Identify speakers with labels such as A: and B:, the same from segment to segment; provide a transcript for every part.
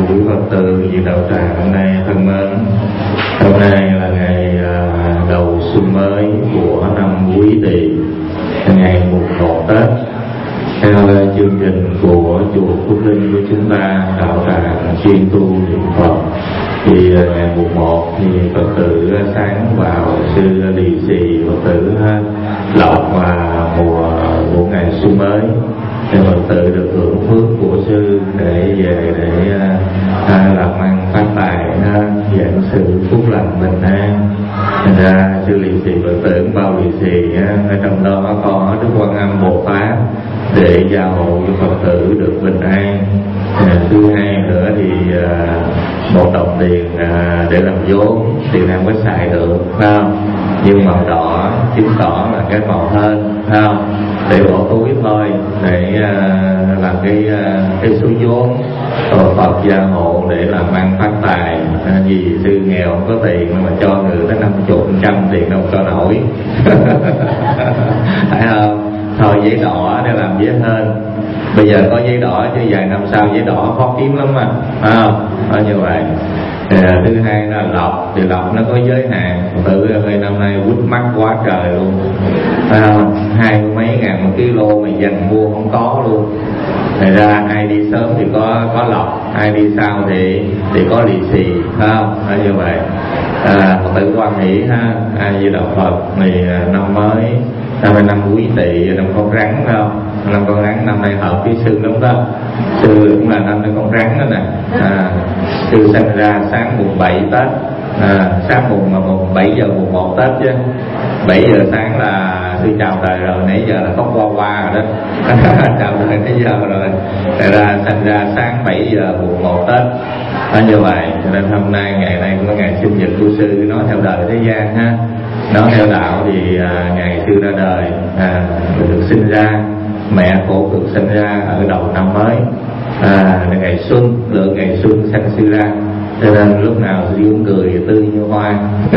A: quý Phật tử vị đạo tràng hôm nay thân mến, hôm nay là ngày đầu xuân mới của năm Quý Tỵ, ngày mùng 1 Tết. Theo chương trình của chùa Phước Linh của chúng ta, đạo tràng chuyên tu niệm Phật, thì ngày mùng 1 thì Phật tử sáng vào sư lì xì Phật tử lộc và mùa của ngày xuân mới, để Phật tử được hưởng phước của sư để về để làm ăn phát tài, giảng sự phúc lành bình an. Thành ra sư lì xì Phật tử bao lì xì ở trong đó có Đức Quan Âm Bồ Tát để gia hộ cho Phật tử được bình an. Thứ hai nữa thì một đồng tiền để làm vốn, tiền nào có xài được, phải không? Nhưng màu đỏ chứng tỏ là cái màu hên, phải không? Để bỏ túi thôi, để làm cái số vốn rồi Phật gia hộ để làm ăn phát tài. Vì sư nghèo không có tiền mà cho người tới 50% tiền đâu cho nổi. Phải không? Thôi giấy đỏ để làm giấy hên. Bây giờ có giấy đỏ chứ vài năm sau giấy đỏ khó kiếm lắm mà, phải không? Đó như vậy. Thứ hai là lộc, thì lộc nó có giới hạn. Tự ơi năm nay quýt mắc quá trời luôn, phải không? 20 mấy ngàn một kilo mà dành mua không có luôn. Thành ra ai đi sớm thì có lộc, ai đi sau thì có lì xì, phải không? Đó như vậy. Phật tử quan hỷ ha, A Di Đà Phật. Thì năm mới, năm nay năm Quý Tỵ, năm con rắn, phải không? Năm con rắn năm nay hợp với sư lắm đó. Sư cũng là năm nay con rắn đó nè. Sư sinh ra sáng mùng 7 Tết, sáng mùng 7 giờ mùng 1 Tết chứ. 7 giờ sáng là sư chào đời rồi, nãy giờ là có qua rồi đó. Chào đời nãy giờ rồi. Tại ra sinh ra sáng 7 giờ mùng 1 Tết. Đó như vậy. Cho nên hôm nay ngày này cũng là ngày sinh nhật của sư, nói theo đời thế gian ha. Nói theo đạo thì ngày sư ra đời, được sinh ra, mẹ cổ được sinh ra ở đầu năm mới, là ngày xuân, lượng ngày xuân sanh sư ra. Cho nên lúc nào sư cũng cười tươi như hoa.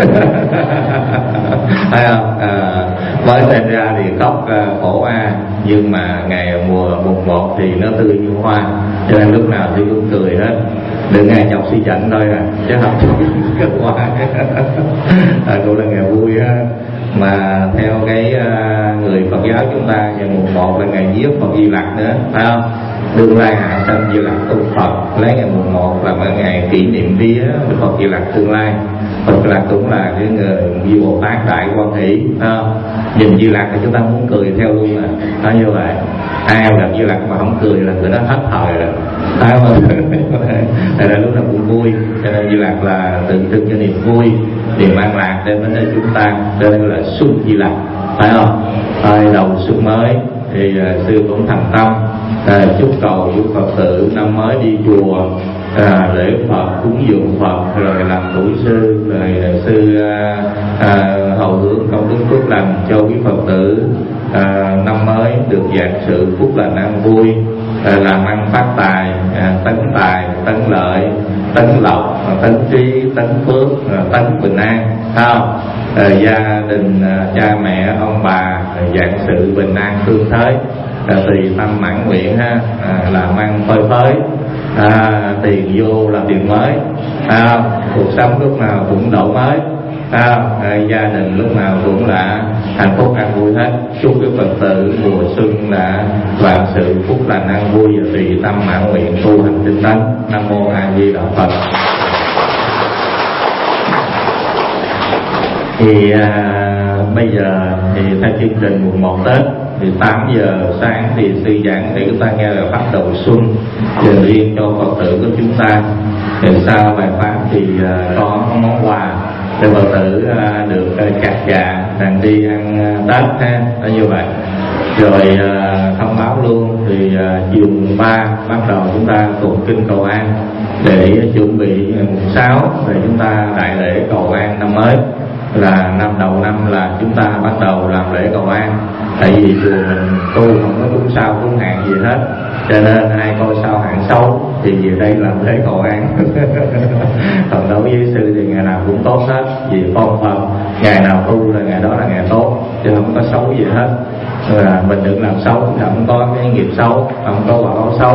A: Thấy không? Mới sinh ra thì khóc khổ nhưng mà ngày mùng 1 thì nó tươi như hoa. Cho nên lúc nào sư cũng cười hết. Đừng ngày chọc suy chảnh thôi chứ không kết quả. Cũng là ngày vui á. Mà theo cái người Phật giáo chúng ta, ngày mùng 1 là ngày giết Phật Di Lặc nữa, phải không? Đương lai hạ sanh Di Lặc tu Phật, lấy ngày mùng 1 là ngày kỷ niệm vía Phật Di Lặc tương lai. Phật Di Lặc cũng là cái người Di Bồ Tát đại quan hỷ, phải không? Nhìn Di Lặc thì chúng ta muốn cười theo luôn à. Đó như vậy. Ai gặp Di Lặc mà không cười là người đó hết thời rồi, phải không? Tại là lúc nào cũng vui. Cho nên Di Lặc là tượng trưng cho niềm vui, niềm an lạc đến với chúng ta. Cho nên là xuân Di Lặc, phải không? Đầu xuân mới thì sư cũng thành tâm chúc cầu với Phật tử năm mới đi chùa lễ Phật, cúng dường Phật, rồi làm tuổi sư, rồi sư hầu hướng công đức phước lành cho quý Phật tử năm mới được dạng sự phúc lành an vui, làm ăn phát tài, tấn lợi, tấn lộc, tấn trí, tấn phước, tấn bình an, thấy không? Gia đình cha mẹ ông bà dạng sự bình an tương thế, tùy tâm mãn nguyện ha, làm ăn phơi phới, tiền vô là tiền mới, cuộc sống lúc nào cũng đổi mới, gia đình lúc nào cũng là hạnh phúc an vui hết. Chúc cái Phật tử mùa xuân là vạn sự phúc lành an vui và tùy tâm mãn nguyện tu hành tinh tấn. Nam mô A Di Đà Phật. Thì bây giờ thì theo chương trình mùng 1 Tết thì 8 giờ sáng thì sư giảng để chúng ta nghe là bắt đầu xuân dành riêng cho Phật tử của chúng ta. Thì sau bài pháp thì có món quà để Phật tử được chặt trà rằng đi ăn Tết ha, đó như vậy. Rồi thông báo luôn thì chiều mùng 3 bắt đầu chúng ta tụng kinh cầu an để chuẩn bị mùng 6 để chúng ta đại lễ cầu an năm mới. Là năm đầu năm là chúng ta bắt đầu làm lễ cầu an. Tại vì chùa mình tu không có cúng sao cúng hàng gì hết, cho nên ai coi sao hạng xấu thì về đây làm lễ cầu an. Còn đối với sư thì ngày nào cũng tốt hết, vì phong Phật ngày nào tu là ngày đó là ngày tốt, chứ không có xấu gì hết. Là mình đừng làm xấu, không có cái nghiệp xấu, không có quả báo xấu.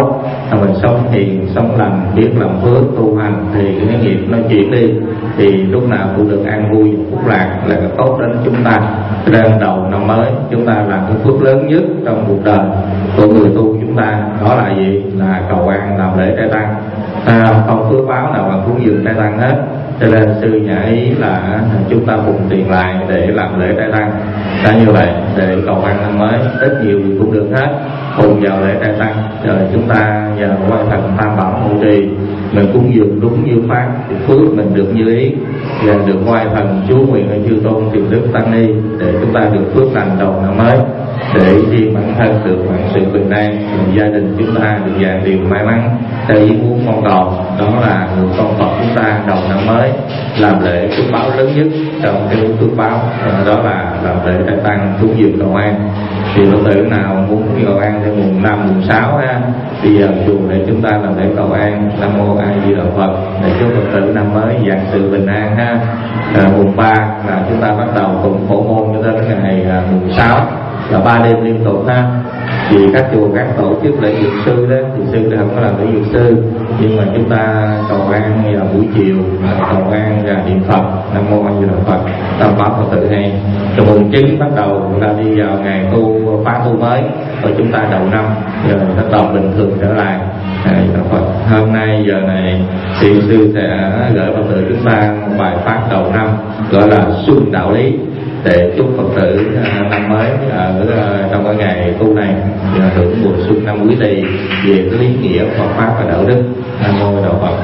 A: mình sống hiền sống lành, biết làm phước tu hành thì cái nghiệp nó chuyển đi, thì lúc nào cũng được an vui phúc lạc là cái tốt đến chúng ta. Cho nên đầu năm mới chúng ta làm cái phước lớn nhất trong cuộc đời của người tu chúng ta, đó là gì? Là cầu an làm lễ trai tăng. Không phước báo nào bằng cúng dường trai tăng hết. Cho nên sư nhà ý là chúng ta cùng tiền lại để làm lễ trai tăng. Đã như vậy để cầu an năm mới, ít nhiều gì cũng được hết, cùng vào lễ trai tăng. Rồi chúng ta nhờ quay thần tam bảo hộ trì, mình cúng dường đúng như pháp thì phước mình được như ý, và được quay thần chú nguyện ở chư tôn thiền đức tăng ni để chúng ta được phước lành đầu năm mới, để riêng bản thân được vạn sự bình an, gia đình chúng ta được vạn điều may mắn theo ý muốn mong cầu. Đó là người con Phật chúng ta đầu năm mới làm lễ phước báo lớn nhất trong cái phước báo, đó là làm lễ trai tăng cúng dường cầu an. Thì Phật tử nào muốn cầu an theo mùng 5, mùng 6 ha, đi vào chùa để chúng ta làm lễ cầu an. Nam mô A Di Đà Phật, để chúc Phật tử năm mới vạn sự bình an ha. Mùng 3 là chúng ta bắt đầu cùng phổ môn cho đến ngày mùng 6 là 3 đêm liên tục ha. Vì các chùa các tổ chức lễ dược sư đó thì sư không có làm lễ dược sư, nhưng mà chúng ta cầu an vào buổi chiều, cầu an và niệm Phật Nam mô A Di Đà Phật, tam bảo Phật tử hay. Rồi mùng 9 bắt đầu chúng ta đi vào ngày tu phá tu mới, rồi chúng ta đầu năm rồi bắt đầu bình thường trở lại. Phật. Hôm nay giờ này thì sư sẽ gửi Phật tử chúng ta một bài pháp đầu năm gọi là Xuân Đạo Lý, để chúc Phật tử năm mới ở trong cái ngày tu này hưởng mùa xuân năm Quý Tỵ về cái lý nghĩa Phật pháp và đạo đức. Nam mô Đạo Phật.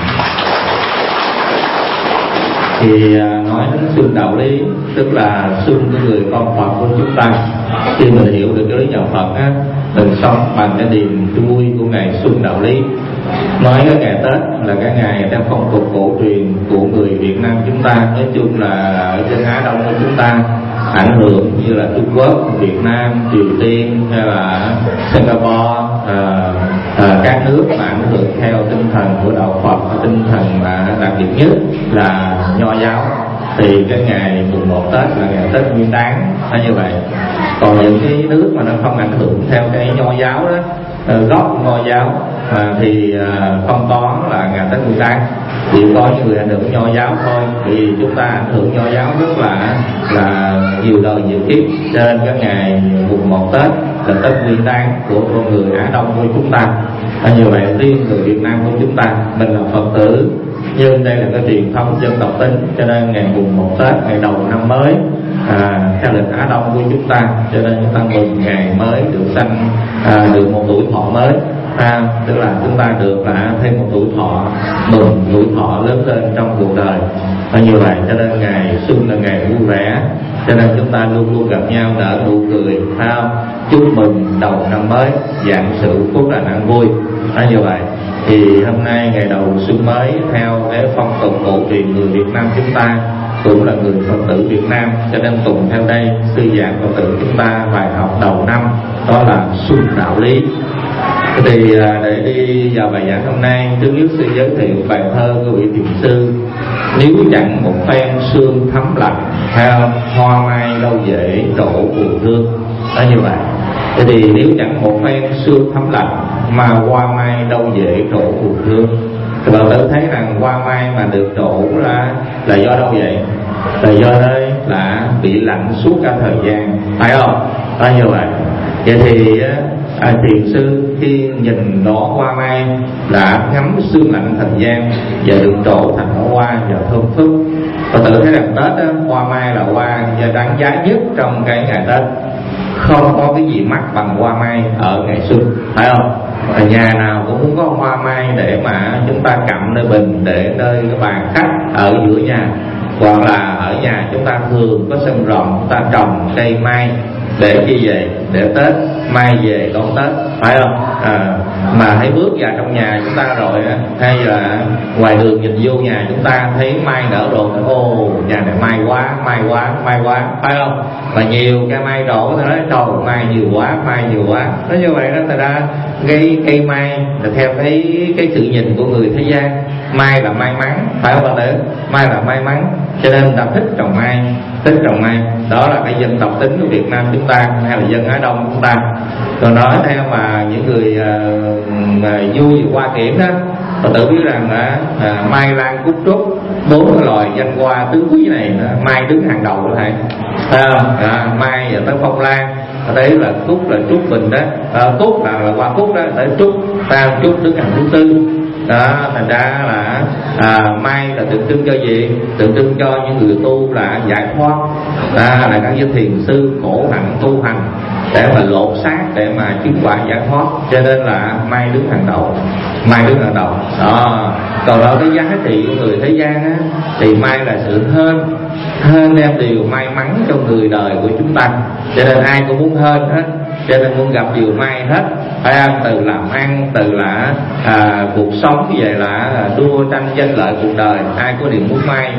A: Thì nói đến xuân đạo lý tức là xuân của người con Phật của chúng ta. Khi mình hiểu được cái lý nhà Phật á, mình sống bằng cái niềm vui của ngày xuân đạo lý. Nói cái ngày Tết là cái ngày theo phong tục cổ truyền của người Việt Nam chúng ta, nói chung là ở trên Á Đông của chúng ta ảnh hưởng như là Trung Quốc, Việt Nam, Triều Tiên hay là Singapore, các nước mà ảnh hưởng theo tinh thần của đạo Phật, tinh thần mà đặc biệt nhất là Nho giáo, thì cái ngày mùng 1 Tết là ngày Tết Nguyên Đán như vậy. Còn những cái nước mà nó không ảnh hưởng theo cái Nho giáo đó, gốc Nho giáo thì không có là ngày Tết Nguyên Đán, chỉ có những người ảnh hưởng Nho giáo thôi. Thì chúng ta ảnh hưởng Nho giáo rất là nhiều đời nhiều kiếp, cho nên cái ngày mùng 1 Tết là Tết Nguyên Đán của con người Á Đông của chúng ta. Như vậy riêng người Việt Nam của chúng ta, mình là Phật tử nhưng đây là cái truyền thống dân tộc tính, cho nên ngày mùng 1 Tết, ngày đầu năm mới theo lịch Á Đông của chúng ta, cho nên chúng ta mừng ngày mới được sanh, được một tuổi thọ mới, tức là chúng ta được thêm một tuổi thọ, mừng tuổi thọ lớn lên trong cuộc đời. Như vậy cho nên ngày xuân là ngày vui vẻ, cho nên chúng ta luôn luôn gặp nhau nở nụ cười, chúc mừng đầu năm mới vạn sự phúc lành an vui. Như vậy thì hôm nay ngày đầu xuân mới theo cái phong tục cổ truyền người Việt Nam chúng ta, cũng là người Phật tử Việt Nam, cho nên cùng theo đây sư giảng Phật tử chúng ta bài học đầu năm, đó là Xuân Đạo Lý. Thì để đi vào bài giảng hôm nay, trước nhất sư giới thiệu bài thơ của vị thiền sư: nếu chẳng một phen sương thấm lạnh, theo hoa mai đâu dễ trổ buồn thương. Đó như vậy. Thế thì nếu chẳng một phen sương thấm lạnh mà hoa mai đâu dễ trổ buồn thương. Thì bạn tự thấy rằng hoa mai mà được trổ là do đâu vậy? Là do đây là bị lạnh suốt cả thời gian, phải không? Đó như vậy. Vậy thì thiền sư khi nhìn đó hoa mai đã ngắm sương lạnh thời gian và được trổ thành hoa và thơm phức. Và tự thấy rằng Tết đó, hoa mai là hoa đáng giá nhất trong cái ngày Tết. Không có cái gì mắc bằng hoa mai ở ngày xuân, phải không? Ở nhà nào cũng muốn có hoa mai để mà chúng ta cắm nơi bình, để nơi cái bàn khách ở giữa nhà, hoặc là ở nhà chúng ta thường có sân rộng, chúng ta trồng cây mai để chi vậy? Để Tết mai về đón Tết, phải không? Mà hãy bước vào trong nhà chúng ta rồi, hay là ngoài đường nhìn vô nhà chúng ta thấy mai nở rộ, ô nhà này mai quá, mai quá, mai quá, phải không? Mà nhiều cây mai đổ, tôi nói trời mai nhiều quá, mai nhiều quá. Nó như vậy đó, người ta gây cây mai là theo cái sự nhìn của người thế gian. Mai là may mắn, phải không bạn nữ? Mai là may mắn, cho nên ta thích trồng mai. thích trồng mai. Đó là cái dân tộc tính của Việt Nam chúng ta hay là dân Á Đông chúng ta. Còn nói theo mà những người vui hoa kiển đó, Phật tử biết rằng mai lan cúc trúc, 4 cái loài danh hoa tứ quý này mai đứng hàng đầu đó thầy. Mai và tới phong lan, đấy là cúc là trúc bình đó, cúc là hoa cúc đó, tới trúc trúc đứng hàng thứ tư đó. Thành ra là mai là tượng trưng cho gì? Tượng trưng cho những người tu là giải thoát, là các thiền sư khổ hạnh tu hành để mà lột xác, để mà chứng quả giải thoát. Cho nên là mai đứng hàng đầu, mai đứng hàng đầu đó. Còn ở cái giá trị của người thế gian á, thì mai là sự hên đem điều may mắn cho người đời của chúng ta. Cho nên ai cũng muốn hên hết, cho nên muốn gặp điều may hết. Từ làm ăn, từ là cuộc sống như vậy là đua tranh danh lợi cuộc đời, ai có điều muốn mai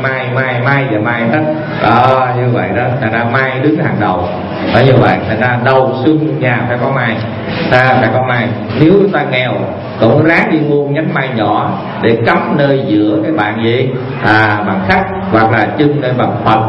A: và mai hết đó. Như vậy đó, thành ra mai đứng hàng đầu. Phải như vậy, thành ra đầu xuân nhà phải có mai, phải có mai. Nếu chúng ta nghèo cũng ráng đi mua nhánh mai nhỏ để cắm nơi giữa cái bàn gì, bàn khách hoặc là trưng nơi bàn Phật.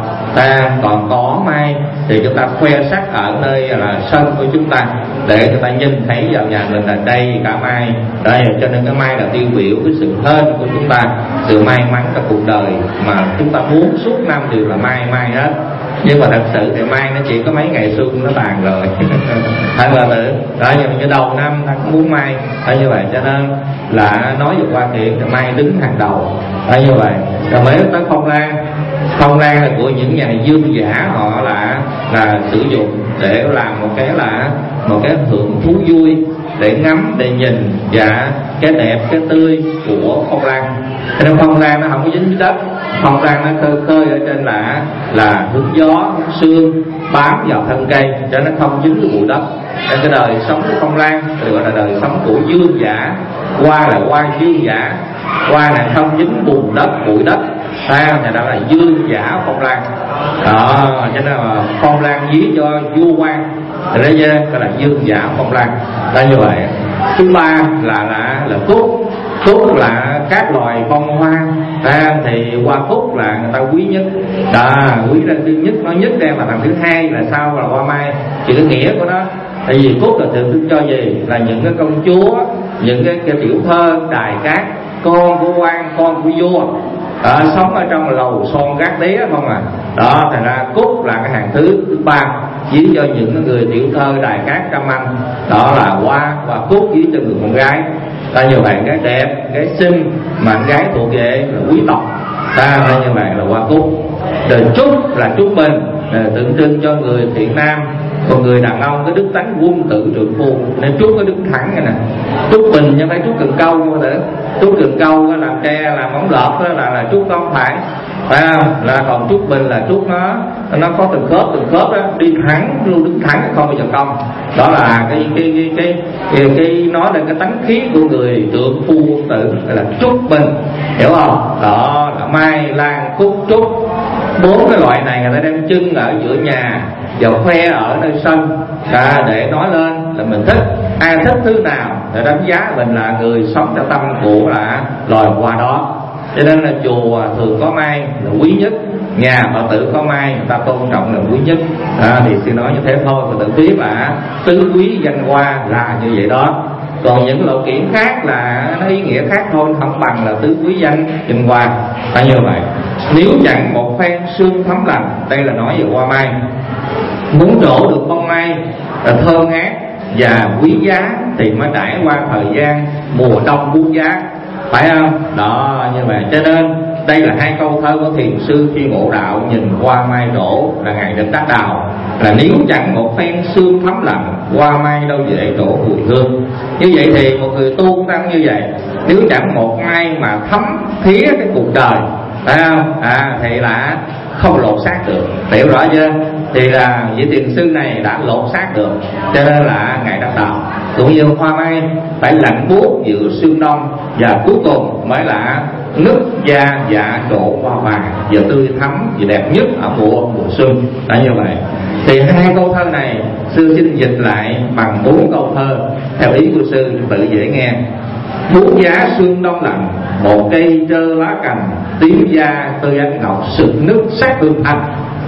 A: Còn có mai thì chúng ta khoe sắc ở nơi là sân của chúng ta, để người ta nhìn thấy vào nhà mình là đây cả mai. Đây, cho nên cái mai là tiêu biểu cái sự hên của chúng ta, sự may mắn trong cuộc đời mà chúng ta muốn suốt năm đều là mai hết. Nhưng mà thật sự thì mai nó chỉ có mấy ngày xuân nó tàn rồi. Hay là tự đó, nhưng mà đầu năm ta cũng muốn mai. Hay như vậy, cho nên là nói về quan điểm thì mai đứng hàng đầu. Hay như vậy. Rồi mới tới phong lan. Phong lan là của những nhà dương giả, họ là sử dụng để làm một cái hưởng thú vui, để ngắm, để nhìn và cái đẹp, cái tươi của phong lan. Cho nên phong lan nó không có dính dưới đất, phong lan nó khơi ở trên là hướng gió, hướng sương bám vào thân cây, cho nó không dính với bụi đất. Nên cái đời sống của phong lan được gọi là đời sống của dương giả. Hoa là hoa dương giả, hoa này không dính bùn đất, bụi đất, này đó là dương giả phong lan đó. Cho nên là phong lan ví cho vua quan, thì đấy gọi là dương giả phong lan. Đó như vậy. Thứ ba là cúc. Cúc là các loài bông hoa, thì hoa cúc là người ta quý nhất đó, quý là thứ nhất, nó nhất đem là thằng thứ hai là sau là hoa mai. Chỉ cái nghĩa của nó, tại vì cúc là tượng trưng cho gì? Là những cái công chúa, những cái tiểu thơ đài cát, con của quan, con của vua, sống ở trong lầu son gác đế không à. Đó, thành ra cúc là cái hàng thứ ba, ví cho những người tiểu thơ đài cát trăm anh. Đó là hoa cúc ví cho người con gái. Ta như vậy, cái đẹp, cái xinh mà con gái thuộc về là quý tộc. Ta như vậy là hoa cúc. Rồi trúc là trúc bình, tượng trưng cho người thiện nam. Còn người đàn ông cái đức tánh quân tử trượng phu, nên trúc cái đứng thẳng này nè. Trúc bình chứ phải trúc cần câu mà tử. Trúc cần câu làm tre, làm móng lợp đó là trúc không phải không? Là còn trúc bình là trúc nó có từng khớp đó, đi thẳng luôn, đứng thẳng không bao giờ cong. Đó là cái nói là cái tánh khí của người trượng phu quân tử, là trúc bình, hiểu không? Đó là mai lan cúc trúc. 4 cái loại này người ta đem trưng ở giữa nhà và khoe ở nơi sân, để nói lên là mình thích. Ai thích thứ nào để đánh giá mình là người sống theo tâm của là loài hoa đó. Cho nên là chùa thường có mai là quý nhất, nhà Phật tử có mai người ta tôn trọng là quý nhất. Thì xin nói như thế thôi, Phật tử biết là tứ quý danh hoa là như vậy đó. Còn những lộ kiển khác là nó ý nghĩa khác thôi, không bằng là tứ quý danh hoa. Phải như vậy. Nếu chẳng một phen sương thấm lành, đây là nói về hoa mai. Muốn trổ được bông mai là thơ ngát và quý giá thì mới trải qua thời gian mùa đông buốt giá, phải không? Đó, như vậy. Cho nên đây là 2 câu thơ của thiền sư khi ngộ đạo, nhìn hoa mai trổ là ngày được đắc đạo. Là nếu chẳng một phen sương thấm lạnh, hoa mai đâu dễ trổ mùi hương. Như vậy thì một người tu cũng đang như vậy. Nếu chẳng một mai mà thấm thía cái cuộc đời, phải không? Thì là không lột xác được, hiểu rõ chưa? Thì là vị thiền sư này đã lột xác được, cho nên là ngài đắc đạo. Cũng như hoa mai phải lạnh buốt giữa sương đông, và cuối cùng mới là nứt da dạ trổ hoa vàng, vừa tươi thắm vừa đẹp nhất ở mùa xuân. Đã như vậy thì 2 câu thơ này sư xin dịch lại bằng 4 câu thơ theo ý của sư tự dễ nghe. Buốt giá sương đông lạnh, một cây trơ lá cành, tím da tươi ánh ngọc, sực nước sắc hương thanh.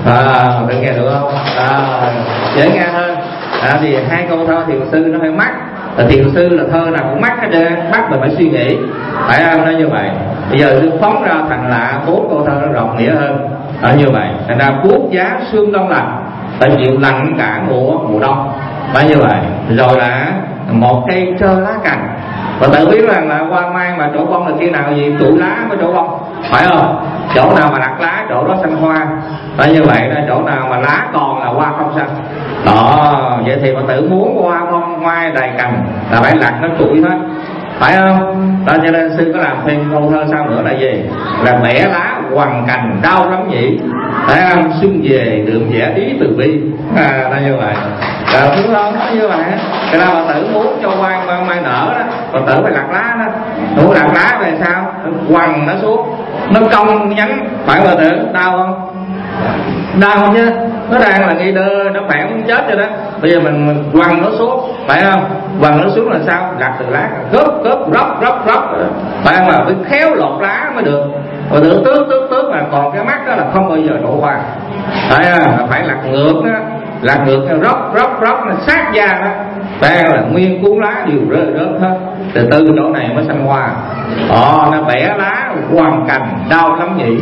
A: Tự nghe được không? Dễ nghe hơn. Thì hai câu thơ thiền sư nó hơi mắc. Thiền sư là thơ nào cũng mắc hết trơn, bắt mình phải suy nghĩ, phải không? Nó như vậy. Bây giờ tôi phóng ra thành là 4 câu thơ nó rộng nghĩa hơn. Như vậy, thành ra cuốc giá sương đông lạnh, phải chịu lạnh cả mùa đông, phải như vậy. Rồi là một cây trơ lá cành, và tự biết rằng là hoa mai mà trổ bông là khi nào gì trụ lá mới trổ bông, phải không? Chỗ nào mà đặt lá chỗ đó xanh hoa, phải như vậy. Là chỗ nào mà lá còn là hoa không xanh. Vậy thì mà tự muốn hoa bông mai đầy cành là phải lặt nó trụi hết, phải không? Đó, cho nên sư có làm thêm câu thơ sau nữa là gì? Là bẻ lá hoàng cành đau lắm nhỉ, phải không? Xuân về đượm vẽ ý từ bi. Nó như vậy. Đúng không? Nó như vậy. Cái nào mà tử muốn cho hoa mai nở đó, mà tử phải lặt lá đó. Đủ lặt lá về sao? Quằn nó xuống, nó cong nhánh, phải bà tử đau không? Đau chứ. Nó đang là nghi đơ, nó khỏe muốn chết rồi đó. Bây giờ mình quằn nó xuống, phải không? Quằn nó xuống là sao? Lặt từ lá, gớp róc, phải không? Mà phải khéo lột lá mới được. Rồi tưởng tước mà còn cái mắt đó là không bao giờ đổ qua, phải không? Phải lặt ngược đó, lặt ngược róc nó sát da đó, phải không? Là nguyên cuốn lá đều rơi rớt hết. Từ từ chỗ này mới xanh hoa. Nó bẻ lá hoàng cành đau lắm nhỉ.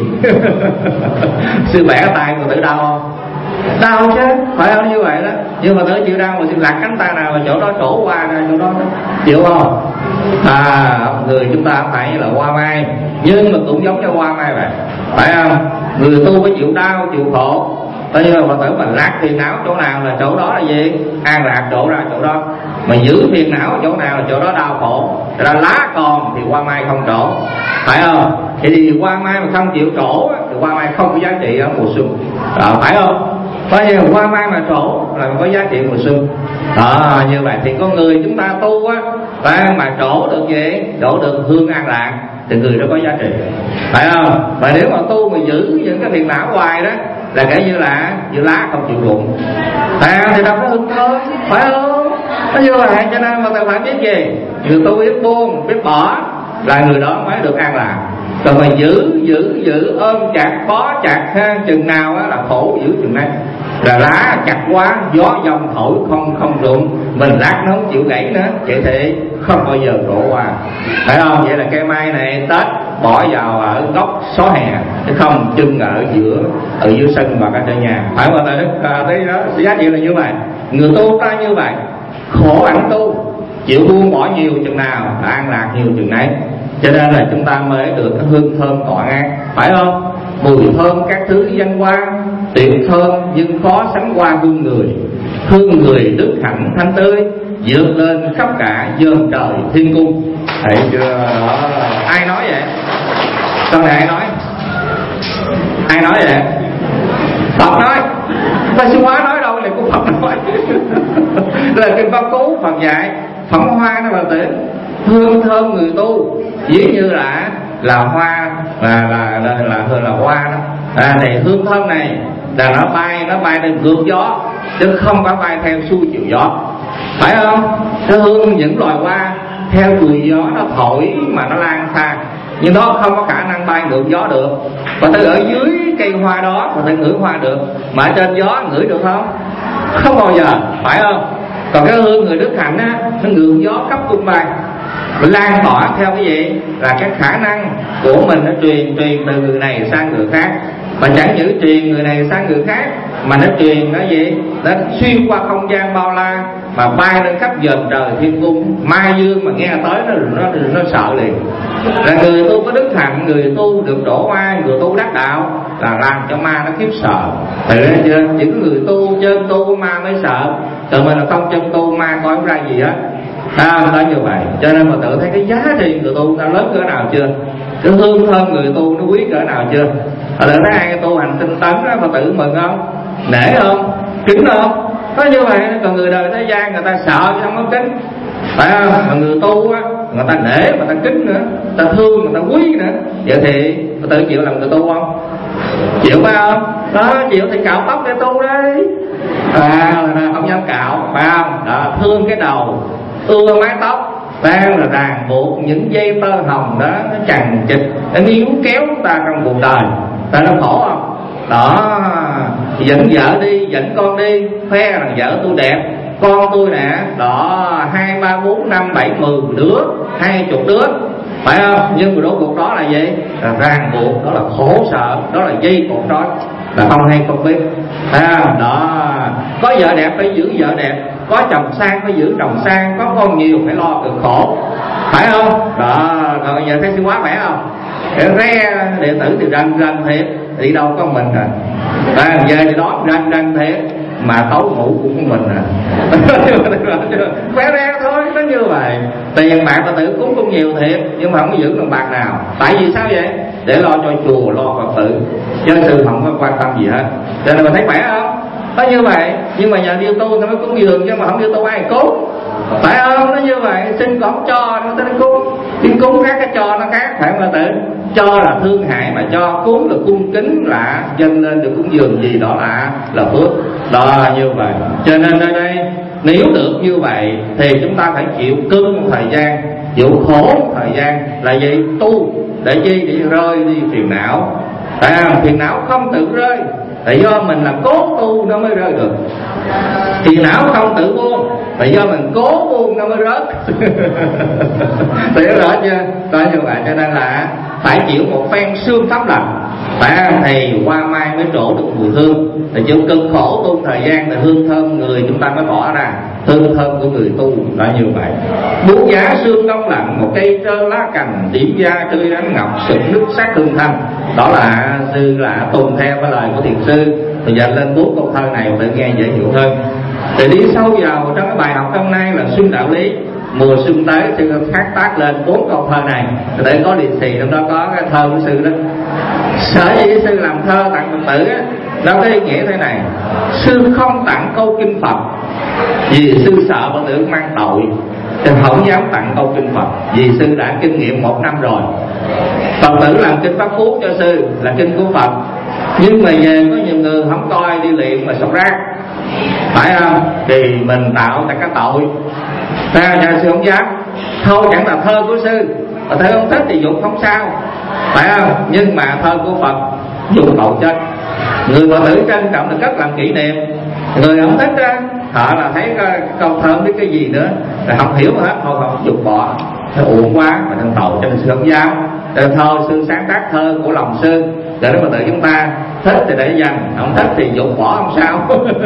A: Sư bẻ tay mà tự đau không? Đau chứ, phải không? Như vậy đó. Nhưng mà tự chịu đau mà sư lặt cánh tay nào mà chỗ đó trổ qua ra chỗ đó, chịu không? Người chúng ta không phải là hoa mai, nhưng mà cũng giống như hoa mai vậy, phải không? Người tu phải chịu đau chịu khổ. Tại vì mà tử mình lạc phiền não chỗ nào là chỗ đó là gì? An lạc chỗ ra chỗ đó. Mà giữ phiền não chỗ nào là chỗ đó đau khổ. Ra lá còn thì hoa mai không trổ, phải không? Thì hoa mai mà không chịu trổ thì hoa mai không có giá trị ở mùa xuân, phải không? Bởi vì hoa mai mà trổ là có giá trị mùa xuân. Như vậy thì con người chúng ta tu á, mà trổ được gì? Trổ được hương an lạc thì người đó có giá trị, phải không? Mà nếu mà tu mà giữ những cái phiền não hoài đó là kể như là như lá không chịu rụng, thì đâu có hưng thôi, phải không? Nó như vậy. Cho nên mà ta phải biết gì? Người tu biết buông biết bỏ là người đó mới được an lạc. Còn mà giữ ôm chặt bó chặt ha, chừng nào á là khổ giữ chừng đấy. Là lá chặt quá, gió dông thổi không rụng, mình lát nó không chịu gãy nữa, vậy thì không bao giờ đổ qua, phải không? Vậy là cây mai này Tết bỏ vào ở góc xó hè, chứ không trưng ở dưới sân và cả trên nhà, phải không? Thấy đó, giá trị là như vậy. Người tu ta như vậy, khổ hạnh tu, chịu buông bỏ nhiều chừng nào là an lạc nhiều chừng nấy. Cho nên là chúng ta mới được cái hương thơm tọa an, phải không? Mùi thơm các thứ danh hoa tuyệt thơm, nhưng khó sánh qua hương người. Hương người đức hạnh thanh tươi, vượt lên khắp cả dơm trời thiên cung. Thấy chưa? Ai nói vậy? Câu này ai nói? Ai nói vậy? Phật nói. Ta sư hóa nói đâu, là của Phật nói. Là kinh Pháp Cú Phật dạy phẩm hoa nó bà tử, hương thơm người tu, ví như là hoa là hoa đó. Thì hương thơm này là nó bay lên ngược gió, chứ không có bay theo xuôi chiều gió, phải không? Cái hương những loài hoa theo chiều gió nó thổi mà nó lan xa, nhưng nó không có khả năng bay ngược gió được. Và tôi ở dưới cây hoa đó mà tôi ngửi hoa được, mà ở trên gió ngửi được không? Không bao giờ, phải không? Còn cái hương người đức hạnh á, nó ngược gió khắp tung bay, lan tỏa theo cái gì? Là cái khả năng của mình nó truyền từ người này sang người khác. Mà chẳng những truyền người này sang người khác, mà nó truyền cái gì? Nó xuyên qua không gian bao la, mà bay lên khắp dòm trời thiên cung. Mai dương mà nghe tới nó sợ liền. Là người tu có đức hạnh, người tu được đổ oai, người tu đắc đạo là làm cho ma nó khiếp sợ. Thấy chưa? Chỉ có người tu chân tu của ma mới sợ, tự mình là không chân tu ma coi không ra gì hết. Đó như vậy. Cho nên mà tự thấy cái giá trị người tu ta lớn cỡ nào chưa? Cái hương thơm người tu nó quý cỡ nào chưa? Thấy ai tu hành tinh tấn đó mà tự mừng không? Nể không? Kính không? Có như vậy. Còn người đời thế gian người ta sợ chứ không có kính, phải không? Mà người tu á, người ta nể, người ta kính nữa, người ta thương, người ta quý nữa. Vậy thì người tự chịu làm người tu không? Chịu phải không? Đó, chịu thì cạo tóc để tu đấy. Không dám cạo, phải không? Đó, thương cái đầu, ưa mái tóc, đang là ràng buộc những dây tơ hồng đó, nó chằng chịt, nó níu kéo chúng ta trong cuộc đời. Ta nó khổ không? đó, dẫn vợ đi, dẫn con đi, khoe rằng vợ tôi đẹp, con tôi nè, đó 2, 3, 4, 5, 7, 10 đứa, 20 đứa, phải không? Nhưng mà đố cuộc đó là gì? Là ràng buộc, đó là khổ sợ, đó là dây cột trói, là không hay không biết. Đó, có vợ đẹp phải giữ vợ đẹp, có chồng sang phải giữ chồng sang, có con nhiều phải lo cực khổ, phải không? Đó, rồi giờ thấy sư quá khỏe không? Re đệ tử thì rành thiệt, đi đâu có mình à, về thì đó rành thiệt, mà tối ngủ cũng của mình à. Khỏe re thôi, nó như vậy. Tiền bạc Phật tử cúng cũng nhiều thiệt, nhưng mà không có giữ đồng bạc nào. Tại vì sao vậy? Để lo cho chùa, lo Phật tử, chứ sư không có quan tâm gì hết. Cho nên mình thấy khỏe không? Nó như vậy. Nhưng mà nhờ đi tu nó mới cúng dường, chứ mà không đi tu ai cúng, phải không? Nó như vậy. Xin còn cho nó tới cúng, đi cúng khác, cái cho nó khác, phải không? Tự cho là thương hại, mà cho cúng là cung kính, là dâng lên được cúng dường gì đó là phước. Đó là như vậy. Cho nên ở đây nếu được như vậy thì chúng ta phải chịu cưng thời gian, chịu khổ thời gian là gì? Tu để chi? Để rơi đi phiền não. Tại phiền não không tự rơi, tại do mình là cố tu nó mới rơi được. Phiền não không tự buông, tại do mình cố buông nó mới rớt. Thì rõ chưa? Đó như vậy. Cho nên là phải chịu một phen xương tóc lạnh, thì qua mai mới trổ được mùi hương. Thì chịu cực khổ tu thời gian thì hương thơm người chúng ta mới tỏa ra, hương thơm của người tu là như vậy. Buốt giá xương đông lạnh, một cây trơ lá cành, điểm da tươi rắn ngọc, sực nước sắc hương thanh. Đó là sư là tuân theo cái lời của thiền sư. Thì giờ lên 4 câu thơ này tự nghe dễ hiểu hơn. Thì đi sâu vào trong cái bài học hôm nay là xuân đạo lý. Mùa xuân tới sư phát tác lên 4 câu thơ này để có lì xì, trong đó có cái thơ của sư đó. Sở dĩ sư làm thơ tặng Phật tử á, đó có ý nghĩa thế này: sư không tặng câu kinh Phật vì sư sợ Phật tử mang tội, thì không dám tặng câu kinh Phật, vì sư đã kinh nghiệm 1 năm rồi. Phật tử làm kinh Pháp Phú cho sư là kinh của Phật, nhưng mà về có nhiều người không coi, đi luyện mà sọc rác, phải không? Thì mình tạo ra cái tội. Nhà sư không dám. Thôi chẳng là thơ của sư, mà thơ không thích thì dùng không sao, phải không? Nhưng mà thơ của Phật dùng tội chết. Người Phật tử trân trọng là cất làm kỷ niệm. Người không thích á, họ là thấy câu thơ biết cái gì nữa, là không hiểu hết, thôi không dùng bỏ, nó uổng quá mà nên tội, cho nên sư không dám. Thôi sư sáng tác thơ của lòng sư để Phật tử chúng ta thích thì để dành, không thích thì dùng bỏ không sao.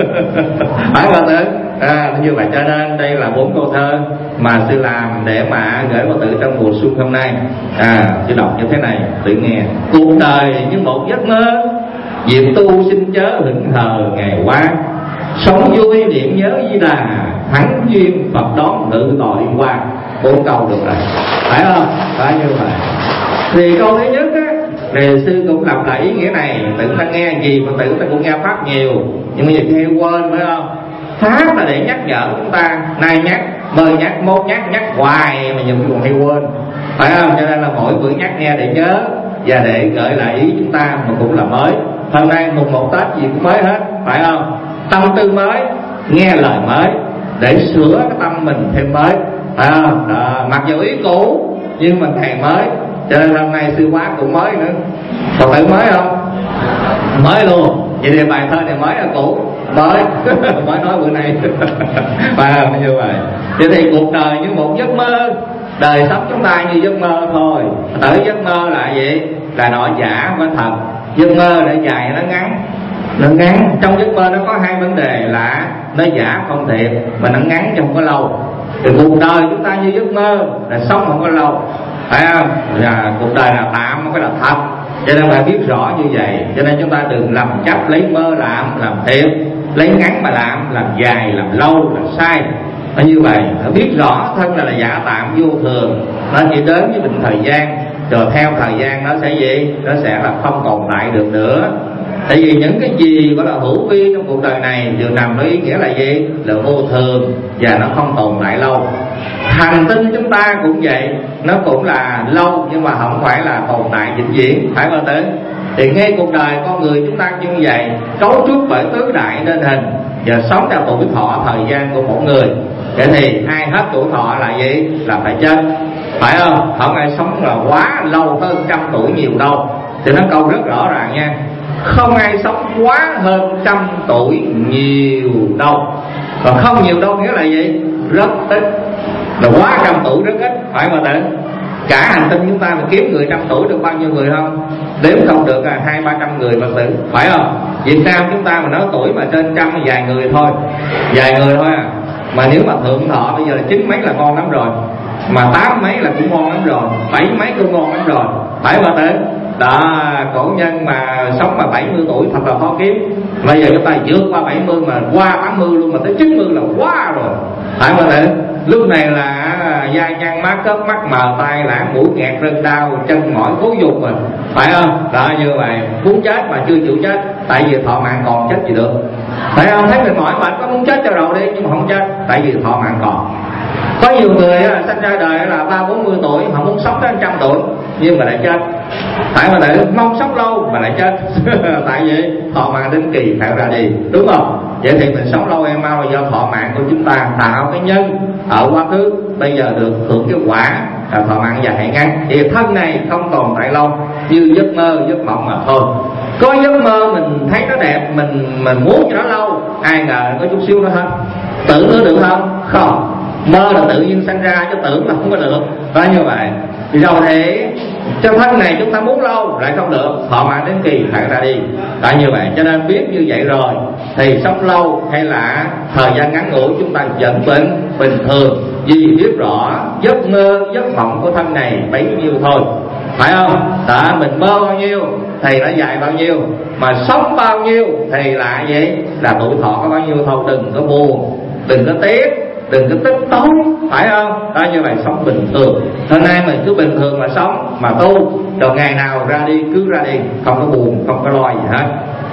A: Phải Phật tử. Như vậy cho nên đây là 4 câu thơ mà sư làm để mà gửi Phật tử trong mùa xuân hôm nay. Sư đọc như thế này, tự nghe. Cuộc đời như một giấc mơ, việc tu xin chớ hững hờ ngày qua. Sống vui niệm nhớ Di Đà, thắng duyên Phật đón ngự tội qua. 4 câu được rồi, phải không? Phải như vậy. Thì câu thứ nhất á, thì sư cũng lặp lại ý nghĩa này. Tự ta nghe gì Phật tử ta cũng nghe pháp nhiều, nhưng mà nhiều khi quên, phải không? Pháp là để nhắc nhở chúng ta, nay nhắc, mời nhắc, mốt nhắc hoài mà nhiều khi còn hay quên, phải không? Cho nên là mỗi buổi nhắc nghe để nhớ và để gợi lại ý chúng ta, mà cũng là mới. Hôm nay mùng 1 Tết gì cũng mới hết, phải không? Tâm tư mới, nghe lời mới, để sửa cái tâm mình thêm mới, phải không? Đó, mặc dù ý cũ nhưng mà ngày mới. Cho nên hôm nay sư quá cũng mới nữa. Phật tử mới không? Mới luôn. Vậy thì bài thơ này mới là cũ? Mới. Mới nói bữa nay. Phải không? Như vậy. Vậy thì cuộc đời như một giấc mơ, đời sống chúng ta như giấc mơ thôi. Tới giấc mơ là gì? Là nó giả với thật. Giấc mơ để dài nó ngắn. Nó ngắn. Trong giấc mơ nó có 2 vấn đề là nó giả không thiệt, mà nó ngắn chứ không có lâu. Thì cuộc đời chúng ta như giấc mơ, là sống không có lâu, phải không? Cuộc đời là tạm, không phải là thật. Cho nên phải biết rõ như vậy. Cho nên chúng ta đừng lầm chấp lấy mơ làm thiệt, lấy ngắn mà làm dài, làm lâu là sai. Nó như vậy, phải biết rõ thân là giả tạm vô thường, nó chỉ đến với mình thời gian, rồi theo thời gian nó sẽ gì? Nó sẽ là không tồn tại được nữa. Tại vì những cái gì gọi là hữu vi trong cuộc đời này đều nằm với ý nghĩa là gì? Là vô thường và nó không tồn tại lâu. Hành tinh chúng ta cũng vậy, nó cũng là lâu nhưng mà không phải là tồn tại vĩnh viễn, phải không tử? Thì ngay cuộc đời con người chúng ta như vậy, cấu trúc bởi tứ đại nên hình và sống theo tuổi thọ thời gian của mỗi người. Vậy thì ai hết tuổi thọ là gì? Là phải chết, phải không? Không ai sống là quá lâu hơn 100 tuổi nhiều đâu. Thì nó câu rất rõ ràng nha. không ai sống quá hơn 100 tuổi nhiều đâu. Còn không nhiều đâu nghĩa là gì? Rất ít. Là quá 100 tuổi rất ít, phải mà tự cả hành tinh chúng ta mà kiếm người 100 tuổi được bao nhiêu người không? Đếm không được 200-300 người Phật tử, phải không? Việt Nam chúng ta mà nói tuổi mà trên trăm vài người thôi, vài người thôi à. Mà nếu mà thượng thọ bây giờ là 9 mấy là ngon lắm rồi, mà 8 mấy là cũng ngon lắm rồi, 7 mấy cũng ngon lắm rồi, phải mà tự đó. Cổ nhân mà sống mà 70 tuổi thật là khó kiếm. Bây giờ chúng ta vượt qua 70 mà qua 80 luôn, mà tới 90 là quá rồi, phải mà tự. Lúc này là da nhăn má cớp, mắt mờ, tai lãng, mũi nghẹt, răng đau, chân mỏi cố dục rồi, phải không? Đó, như vậy muốn chết mà chưa chịu chết, tại vì thọ mạng còn chết gì được, phải không? Thấy mình mỏi mệt có muốn chết cho đầu đi, nhưng mà không chết, tại vì thọ mạng còn. Có nhiều người sinh ra đời là 30-40 tuổi, họ muốn sống tới 100 tuổi nhưng mà lại chết, phải mà lại mong sống lâu mà lại chết tại vì thọ mạng đến kỳ phải ra đi, đúng không? Vậy thì mình sống lâu em mau là do thọ mạng của chúng ta tạo cái nhân ở quá khứ, bây giờ được hưởng cái quả thọ mạng dài hay ngắn. Thì thân này không tồn tại lâu, như giấc mơ giấc mộng mà thôi. Có giấc mơ mình thấy nó đẹp, mình muốn cho nó lâu, ai ngờ có chút xíu nữa hết. Tưởng nữa được không? Không. Mơ là tự nhiên sanh ra, chứ tưởng là không có được. Đó, như vậy thì đâu thể trong thân này chúng ta muốn lâu lại không được, thọ mạng đến kỳ phải ra đi. Đó, như vậy cho nên biết như vậy rồi thì sống lâu hay là thời gian ngắn ngủi chúng ta vẫn bình thường, vì biết rõ giấc mơ giấc mộng của thân này bấy nhiêu thôi, phải không? Đó, mình mơ bao nhiêu thì nó dài bao nhiêu, mà sống bao nhiêu thì là gì? Là tuổi thọ có bao nhiêu thôi. Đừng có buồn, đừng có tiếc, đừng có tích tối, phải không? Đó, như vậy sống bình thường. Hôm nay mình cứ bình thường mà sống mà tu, rồi ngày nào ra đi cứ ra đi, không có buồn, không có lo gì hết.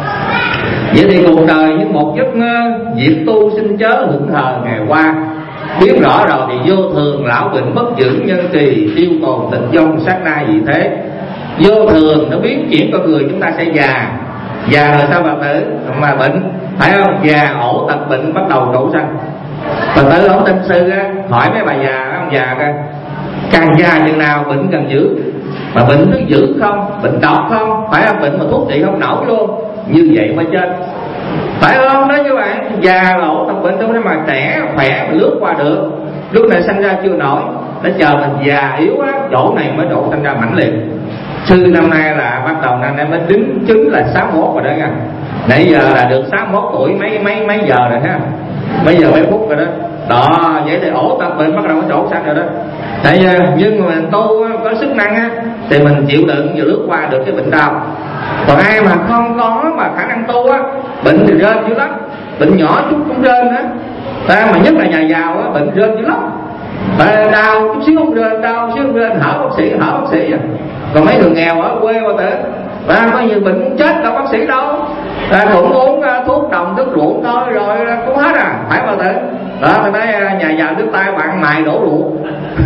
A: Vậy thì cuộc đời như một giấc mơ, việc tu xin chớ hững hờ ngày qua. Biết rõ rồi thì vô thường, lão bệnh bất dưỡng, nhân kỳ tiêu tồn, tịch vong sát na vị thế. Vô thường nó biến chuyển con người chúng ta sẽ già. Già rồi sao bà tử? Mà bệnh, phải không? Già ổ tật bệnh bắt đầu đổ sanh. Bà tử ổng tinh sư á, hỏi mấy bà già, ông già coi, càng già chừng nào bệnh càng dữ. Mà bệnh nó dữ không? Bệnh độc không? Phải không? Bệnh mà thuốc trị không nổi luôn. Như vậy mới chết, phải không? Nói như vậy, già ổ tật bệnh đâu mà trẻ khỏe mà lướt qua được. Lúc này sanh ra chưa nổi, nó chờ mình già yếu á, chỗ này mới độ sanh ra mãnh liệt. Sư năm nay là bắt đầu năm nay mới đính chứng là 61 rồi đó nha. Nãy giờ là được 61 tuổi mấy giờ rồi ha, mấy giờ mấy phút rồi đó. Đó, vậy thì ổ tập bệnh bắt đầu có chỗ sanh rồi đó. Tại giờ nhưng mà mình tu có sức năng á thì mình chịu đựng và lướt qua được cái bệnh đau. Còn ai mà không có mà khả năng tu á, bệnh thì rên dữ lắm, bệnh nhỏ chút cũng rên á. Mà nhất là nhà giàu á, bệnh rên dữ lắm. Đau chút xíu không rên, đau xíu không rên, hở bác sĩ à. Còn mấy người nghèo ở quê qua tới có nhiều bệnh cũng chết đâu bác sĩ đâu, cũng uống thuốc đồng thuốc ruộng thôi rồi cũng hết à, phải qua tới đó. Tôi nói nhà giàu nước tay bạn mài đổ ruộng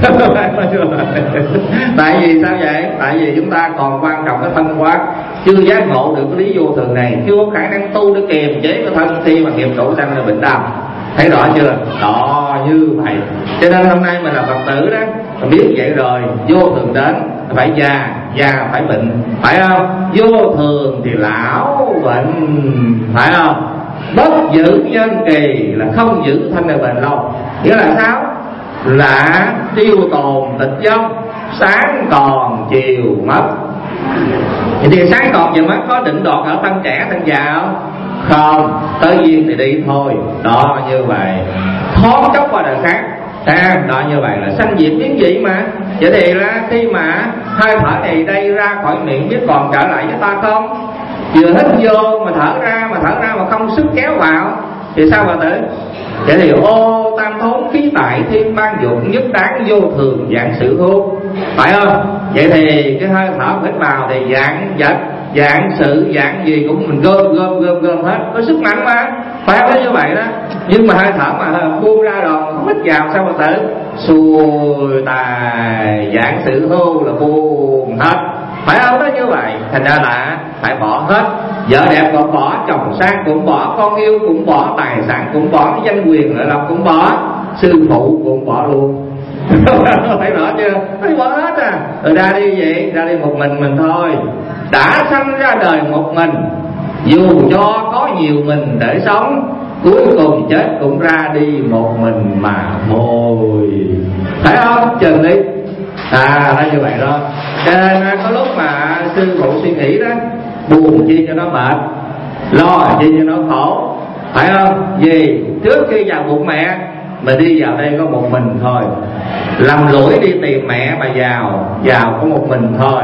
A: tại vì sao vậy? Tại vì chúng ta còn quan trọng cái thân quá, chưa giác ngộ được cái lý vô thường này, chưa có khả năng tu để kiềm chế cái thân khi mà nghiệp đổ sanh là bệnh đau. Thấy rõ chưa? Đó, như vậy cho nên hôm nay mình là Phật tử đó, biết vậy rồi, vô thường đến phải già phải bệnh, phải không? Vô thường thì lão bệnh, phải không? Bất giữ nhân kỳ là không giữ thân này bền lâu. Nghĩa là sao? Là tiêu tồn tịch vong, sáng còn chiều mất. Thì sáng còn chiều mất có định đoạt ở thân trẻ thân già không? Không, tới duyên thì đi thôi. Đó, như vậy thoáng chốc qua đời khác. Đó, như vậy là sanh diệt biến dị mà. Vậy thì là khi mà hơi thở này đây ra khỏi miệng biết còn trở lại với ta không? Vừa hít vô mà thở ra mà không sức kéo vào thì sao bà tử? Vậy thì ô tam thốn khí tại thiên ban dụng, nhất đáng vô thường dạng sự hô, phải không? Vậy thì cái hơi thở hít vào thì dạng vật, dạng sự, dạng gì cũng mình gom hết, có sức mạnh mà, phải không? Như vậy đó. Nhưng mà hơi thở mà buông ra rồi không hít vào sao bà tử? Xuôi tài dạng sự hô là buông hết, phải không? Đó, như vậy thành ra là phải bỏ hết. Vợ đẹp cũng bỏ, chồng sang cũng bỏ, con yêu cũng bỏ, tài sản cũng bỏ, danh quyền lợi lộc cũng bỏ, sư phụ cũng bỏ luôn phải rõ chưa? Phải bỏ hết à. Rồi ra đi vậy, ra đi một mình thôi. Đã sanh ra đời một mình Dù cho có nhiều mình để sống, cuối cùng chết cũng ra đi một mình mà thôi. Phải không? Chừng đi. Là như vậy đó. Cho nên có lúc mà sư phụ suy nghĩ đó, buồn chi cho nó mệt, lo chi cho nó khổ. Phải không? Vì trước khi vào bụng mẹ, mình đi vào đây có một mình thôi. Lầm lũi đi tìm mẹ mà vào có một mình thôi.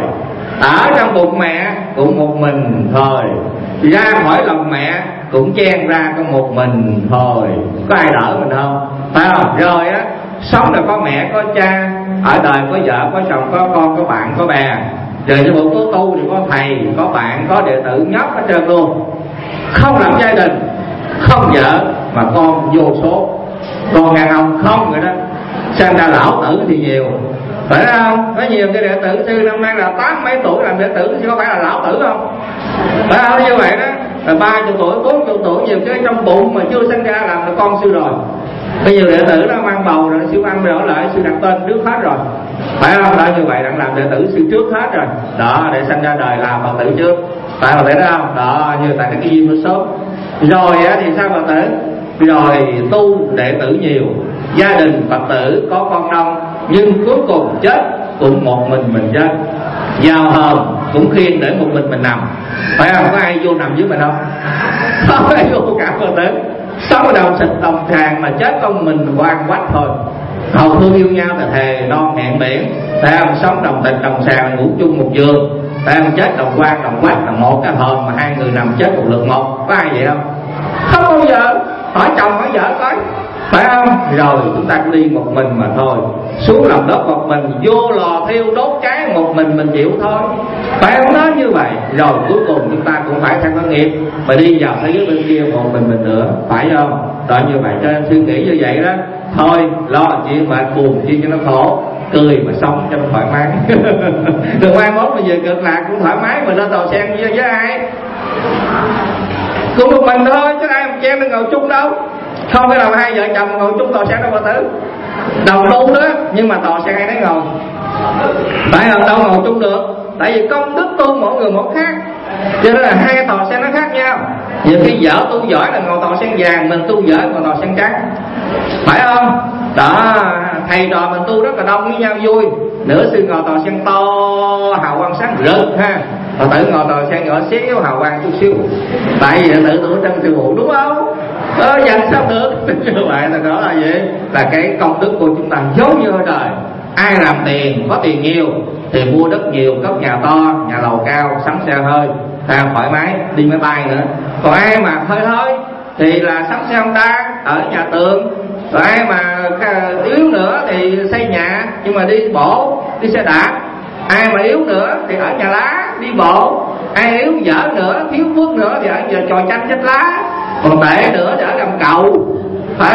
A: Ở trong bụng mẹ cũng một mình thôi. Ra khỏi lòng mẹ cũng chen ra có một mình thôi. Có ai đỡ mình không? Phải không? Rồi á, sống là có mẹ có cha, ở đời có vợ có chồng có con có bạn có bè. Rồi cho bộ có tu thì có thầy có bạn có đệ tử nhóc hết trơn luôn. Không làm gia đình, không vợ mà con vô số, con ngàn ông không rồi đó. Xem ra lão tử thì nhiều, phải không? Có nhiều cái đệ tử sư năm nay là 80 mấy tuổi làm đệ tử chứ có phải là lão tử không? Phải không? Như vậy đó, là 30 tuổi 40 tuổi nhiều cái trong bụng mà chưa sinh ra làm là con sư rồi. Bây giờ đệ tử đó mang bầu rồi siêu âm rồi lại sư đặt tên trước hết rồi, phải không? Đó, như vậy đang làm đệ tử sư trước hết rồi đó, để sanh ra đời làm phật tử trước, phải không? Thấy đó không? Đó, như tại cái duyên nó sớm rồi á thì sao phật tử? Rồi tu đệ tử nhiều, gia đình phật tử có con đông, nhưng cuối cùng chết cũng một mình chết. Vào hòm cũng khiêng để một mình nằm, phải không? Có ai vô nằm với mình không? Không ai vô cả phật tử. Sống ở đồng xịt đồng tràng mà chết con mình quan quách thôi. Hầu thương yêu nhau thì thề non hẹn biển, phải không? Sống đồng thịt đồng sàng ngủ chung một giường, phải không? Chết đồng quan đồng quách là một cái hòm mà hai người nằm chết một lượt một. Có ai vậy không? Không bao giờ. Hỏi chồng hỏi vợ coi, phải không? Rồi chúng ta cứ đi một mình mà thôi, xuống lòng đất một mình, vô lò thiêu đốt cháy một mình chịu thôi, phải không? Đó như vậy. Rồi cuối cùng chúng ta cũng phải theo cái nghiệp mà đi vào thế giới bên kia một mình nữa, phải không? Đó như vậy. Cho nên suy nghĩ như vậy đó, thôi lo chuyện mệt buồn chi cho nó khổ, cười mà sống cho nó thoải mái. Rồi mai mốt bây giờ cực lạc cũng thoải mái mà lên tàu sen với ai? Cũng một mình thôi chứ ai mà chen nó ngồi chung đâu. Không phải là hai vợ chồng ngồi chung tòa xe đâu phật tử, đồng tu đó nhưng mà tòa xe ai đấy ngồi, phải không? Đâu ngồi chung được, tại vì công đức tu mỗi người mỗi khác, cho nên là hai tòa xe nó khác nhau. Nhiều khi vợ tu giỏi là ngồi tòa sen vàng, mình tu dở ngồi tòa sen trắng, phải không? Đó, thầy trò mình tu rất là đông với nhau vui. Nửa sư ngồi tòa sen to hào quang sáng rực ha, Phật tử ngồi tòa sen nhỏ xíu hào quang chút xíu, tại vì tự tưởng trong sư phụ, đúng không? Dành sao được. Như vậy là đó là gì? Là cái công đức của chúng ta giống như ở đời. Ai làm tiền, có tiền nhiều thì mua đất nhiều, cất nhà to, nhà lầu cao, sắm xe hơi, thoải mái, đi máy bay nữa. Còn ai mà hơi thì là sắm xe Honda ở nhà tường. Rồi ai mà yếu nữa thì xây nhà nhưng mà đi bộ, đi xe đạp. Ai mà yếu nữa thì ở nhà lá, đi bộ. Ai yếu dở nữa, thiếu phước nữa thì ở nhà trò chanh chết lá. Còn tệ nữa thì ở gầm cầu. Phải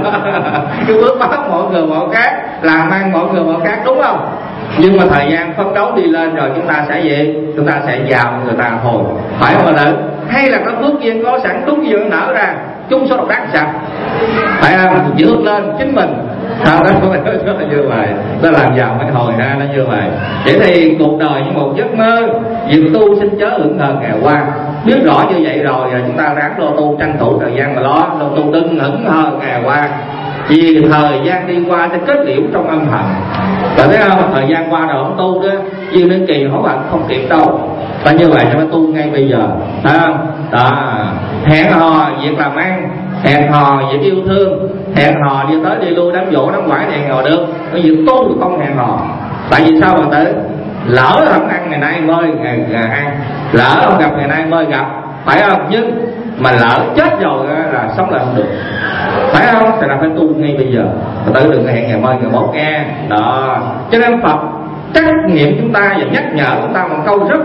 A: cái bước bắt mọi người mọi khác, làm ăn mọi người mọi khác, đúng không? Nhưng mà thời gian phấn đấu đi lên rồi chúng ta sẽ gì? Chúng ta sẽ vào người ta hồi, phải không ạ? Hay là có phước duyên có sẵn, đúng duyên nở ra, chung số độc đắc sao? Phải không? Vượt lên chính mình. Đó là như vậy. Nó làm giàu mới hồi ra nó như vậy. Vậy thì cuộc đời như một giấc mơ, việc tu xin chớ hưởng thờ ngày qua. Biết rõ như vậy rồi chúng ta ráng lo tu, tranh thủ thời gian mà lo tu, đừng hững hờ ngày qua. Vì thời gian đi qua sẽ kết liễu trong âm thầm. Bạn thấy không? Thời gian qua rồi không tu đó, duyên đến kỳ hổ hận không kịp đâu. Và như vậy cho nó tu ngay bây giờ, phải không? Đó, hẹn hò việc làm ăn, hẹn hò việc yêu thương, hẹn hò đi tới đi lui, đám dỗ đám quải thì hẹn hò được. Cái việc tu thì không hẹn hò. Tại vì sao bạn tới? Lỡ không ăn ngày nay mới ngày ăn, lỡ không gặp ngày nay mới gặp, phải không? Nhưng mà lỡ chết rồi là sống lại không được, phải không? Thì là phải tu ngay bây giờ, Phật tử đừng hẹn ngày mai ngày mốt nghe. Đó, cho nên Phật trách nhiệm chúng ta và nhắc nhở chúng ta một câu rất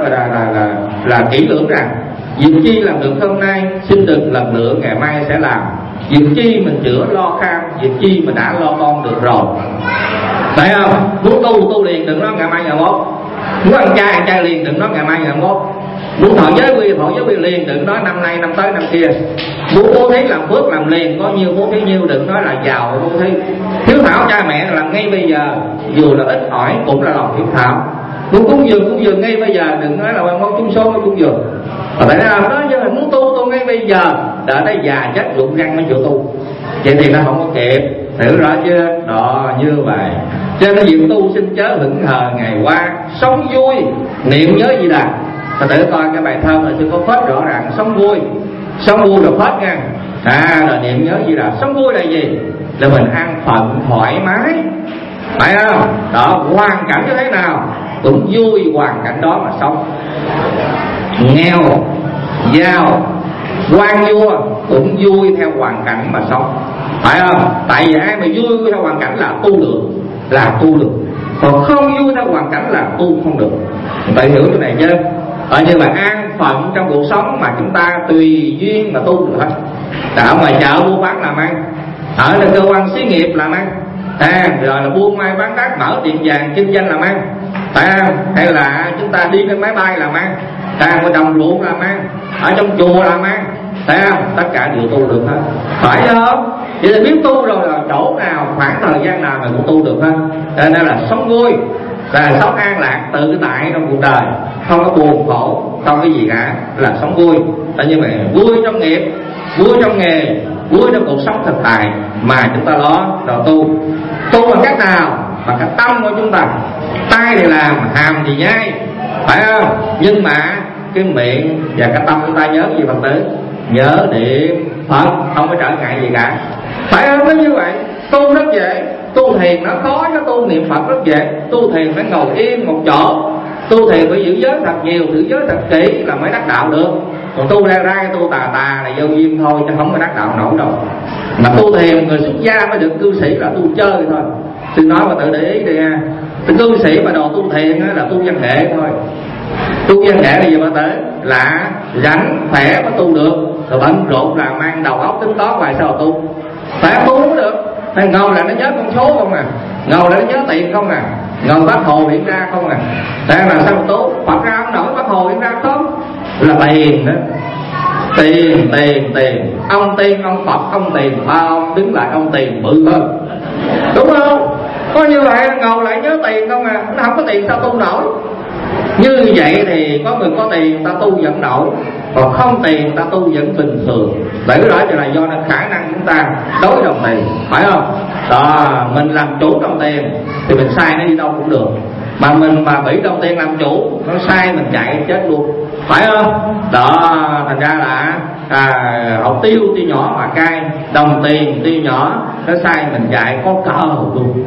A: là kỹ lưỡng rằng việc chi làm được hôm nay xin đừng lần nữa ngày mai sẽ làm. Việc chi mình chữa lo kham, việc chi mình đã lo con được rồi, phải không? Muốn tu liền đừng nói ngày mai ngày mốt. Muốn ăn chay liền đừng nói ngày mai ngày mốt. Muốn thọ giới quy liền đừng nói năm nay năm tới năm kia. Muốn bố thí làm phước làm liền, có nhiêu bố thí nhiêu, đừng nói là giàu bố thí. Hiếu thảo cha mẹ làm ngay bây giờ, dù là ít ỏi cũng là lòng hiếu thảo. Muốn cúng dường ngay bây giờ, đừng nói là mong chúng số mới cúng dường. Mà tại sao đó giờ mình muốn tu ngay bây giờ, đợi tới già chết rụng răng mới chịu tu, vậy thì nó không có kịp, hiểu rõ chưa? Đó, như vậy. Cho nên việc tu xin chớ hững hờ ngày qua, sống vui niệm nhớ Di Đà. Ta tự coi cái bài thơ là chưa có phết rõ ràng, sống vui rồi phết nha. Rồi niệm nhớ Di Đà. Sống vui là gì? Là mình an phận thoải mái, phải không? Đó, hoàn cảnh như thế nào cũng vui hoàn cảnh đó mà sống. Nghèo, giàu, quan vua cũng vui theo hoàn cảnh mà sống, phải không? Tại vì ai mà vui theo hoàn cảnh là tu được, còn không vui theo hoàn cảnh là tu không được. Bạn hiểu cái này chưa? Nhưng mà an phận trong cuộc sống mà chúng ta tùy duyên mà tu được hết. Ở ngoài chợ buôn bán làm ăn, ở là cơ quan xí nghiệp làm ăn, rồi là buôn may bán đắt, mở tiệm vàng kinh doanh làm ăn, phải không? Hay là chúng ta đi trên máy bay làm ăn, ngoài đồng ruộng làm ăn, ở trong chùa làm ăn, phải không? Tất cả đều tu được hết, phải không? Vậy thì biết tu rồi là chỗ nào, khoảng thời gian nào mình cũng tu được hết. Cho nên là sống vui, là sống an lạc tự cái tại trong cuộc đời, không có buồn khổ, không cái gì cả, là sống vui. Tại như vậy vui trong nghiệp, vui trong nghề, vui trong cuộc sống thực tại mà chúng ta đó tu bằng cách nào? Bằng cái tâm của chúng ta. Tay thì làm, hàm thì nhai, phải không? Nhưng mà cái miệng và cái tâm chúng ta nhớ gì Phật tử? Nhớ niệm Phật, không có trở ngại gì cả, phải không? Nói như vậy tu rất dễ. Tu thiền nó khó, chứ tu niệm Phật rất dễ. Tu thiền phải ngồi yên một chỗ, tu thiền phải giữ giới thật nhiều, giữ giới thật kỹ là mới đắc đạo được. Còn tu ra tu tà là vô duyên thôi, chứ không có đắc đạo nổi đâu. Mà tu thiền người xuất gia mới được, cư sĩ là tu chơi thôi. Tôi nói mà tự để ý đi ha. Cư sĩ mà đồ tu thiền là tu văn nghệ thôi. Tu văn nghệ là gì mà tới? Là rảnh khỏe mới tu được, rồi bận rộn là mang đầu óc tính toán hoài sao tu? Phải tu không được. Thầy ngồi là nó nhớ con số không à, ngồi là nó nhớ tiền không à, ngồi Bác Hồ hiện ra không à. Tại là sao tu? Phật ra không nổi, Bác Hồ hiện ra không? Là tiền đó. Tiền. Ông tiền, ông Phật, ông tiền, ba ông đứng lại ông tiền bự hơn, đúng không? Có như vậy ngồi lại nhớ tiền không à, nó không có tiền sao tu nổi? Như vậy thì có người có tiền ta tu vẫn nổi, còn không tiền ta tu vẫn bình thường. Bởi cái đó là do khả năng chúng ta đối đồng tiền, phải không? Đó, mình làm chủ đồng tiền thì mình sai nó đi đâu cũng được. Mà mình mà bị đồng tiền làm chủ, nó sai mình chạy chết luôn, phải không? Đó, thành ra là hột tiêu nhỏ mà cay, đồng tiền tiêu nhỏ nó sai mình chạy có cỡ luôn.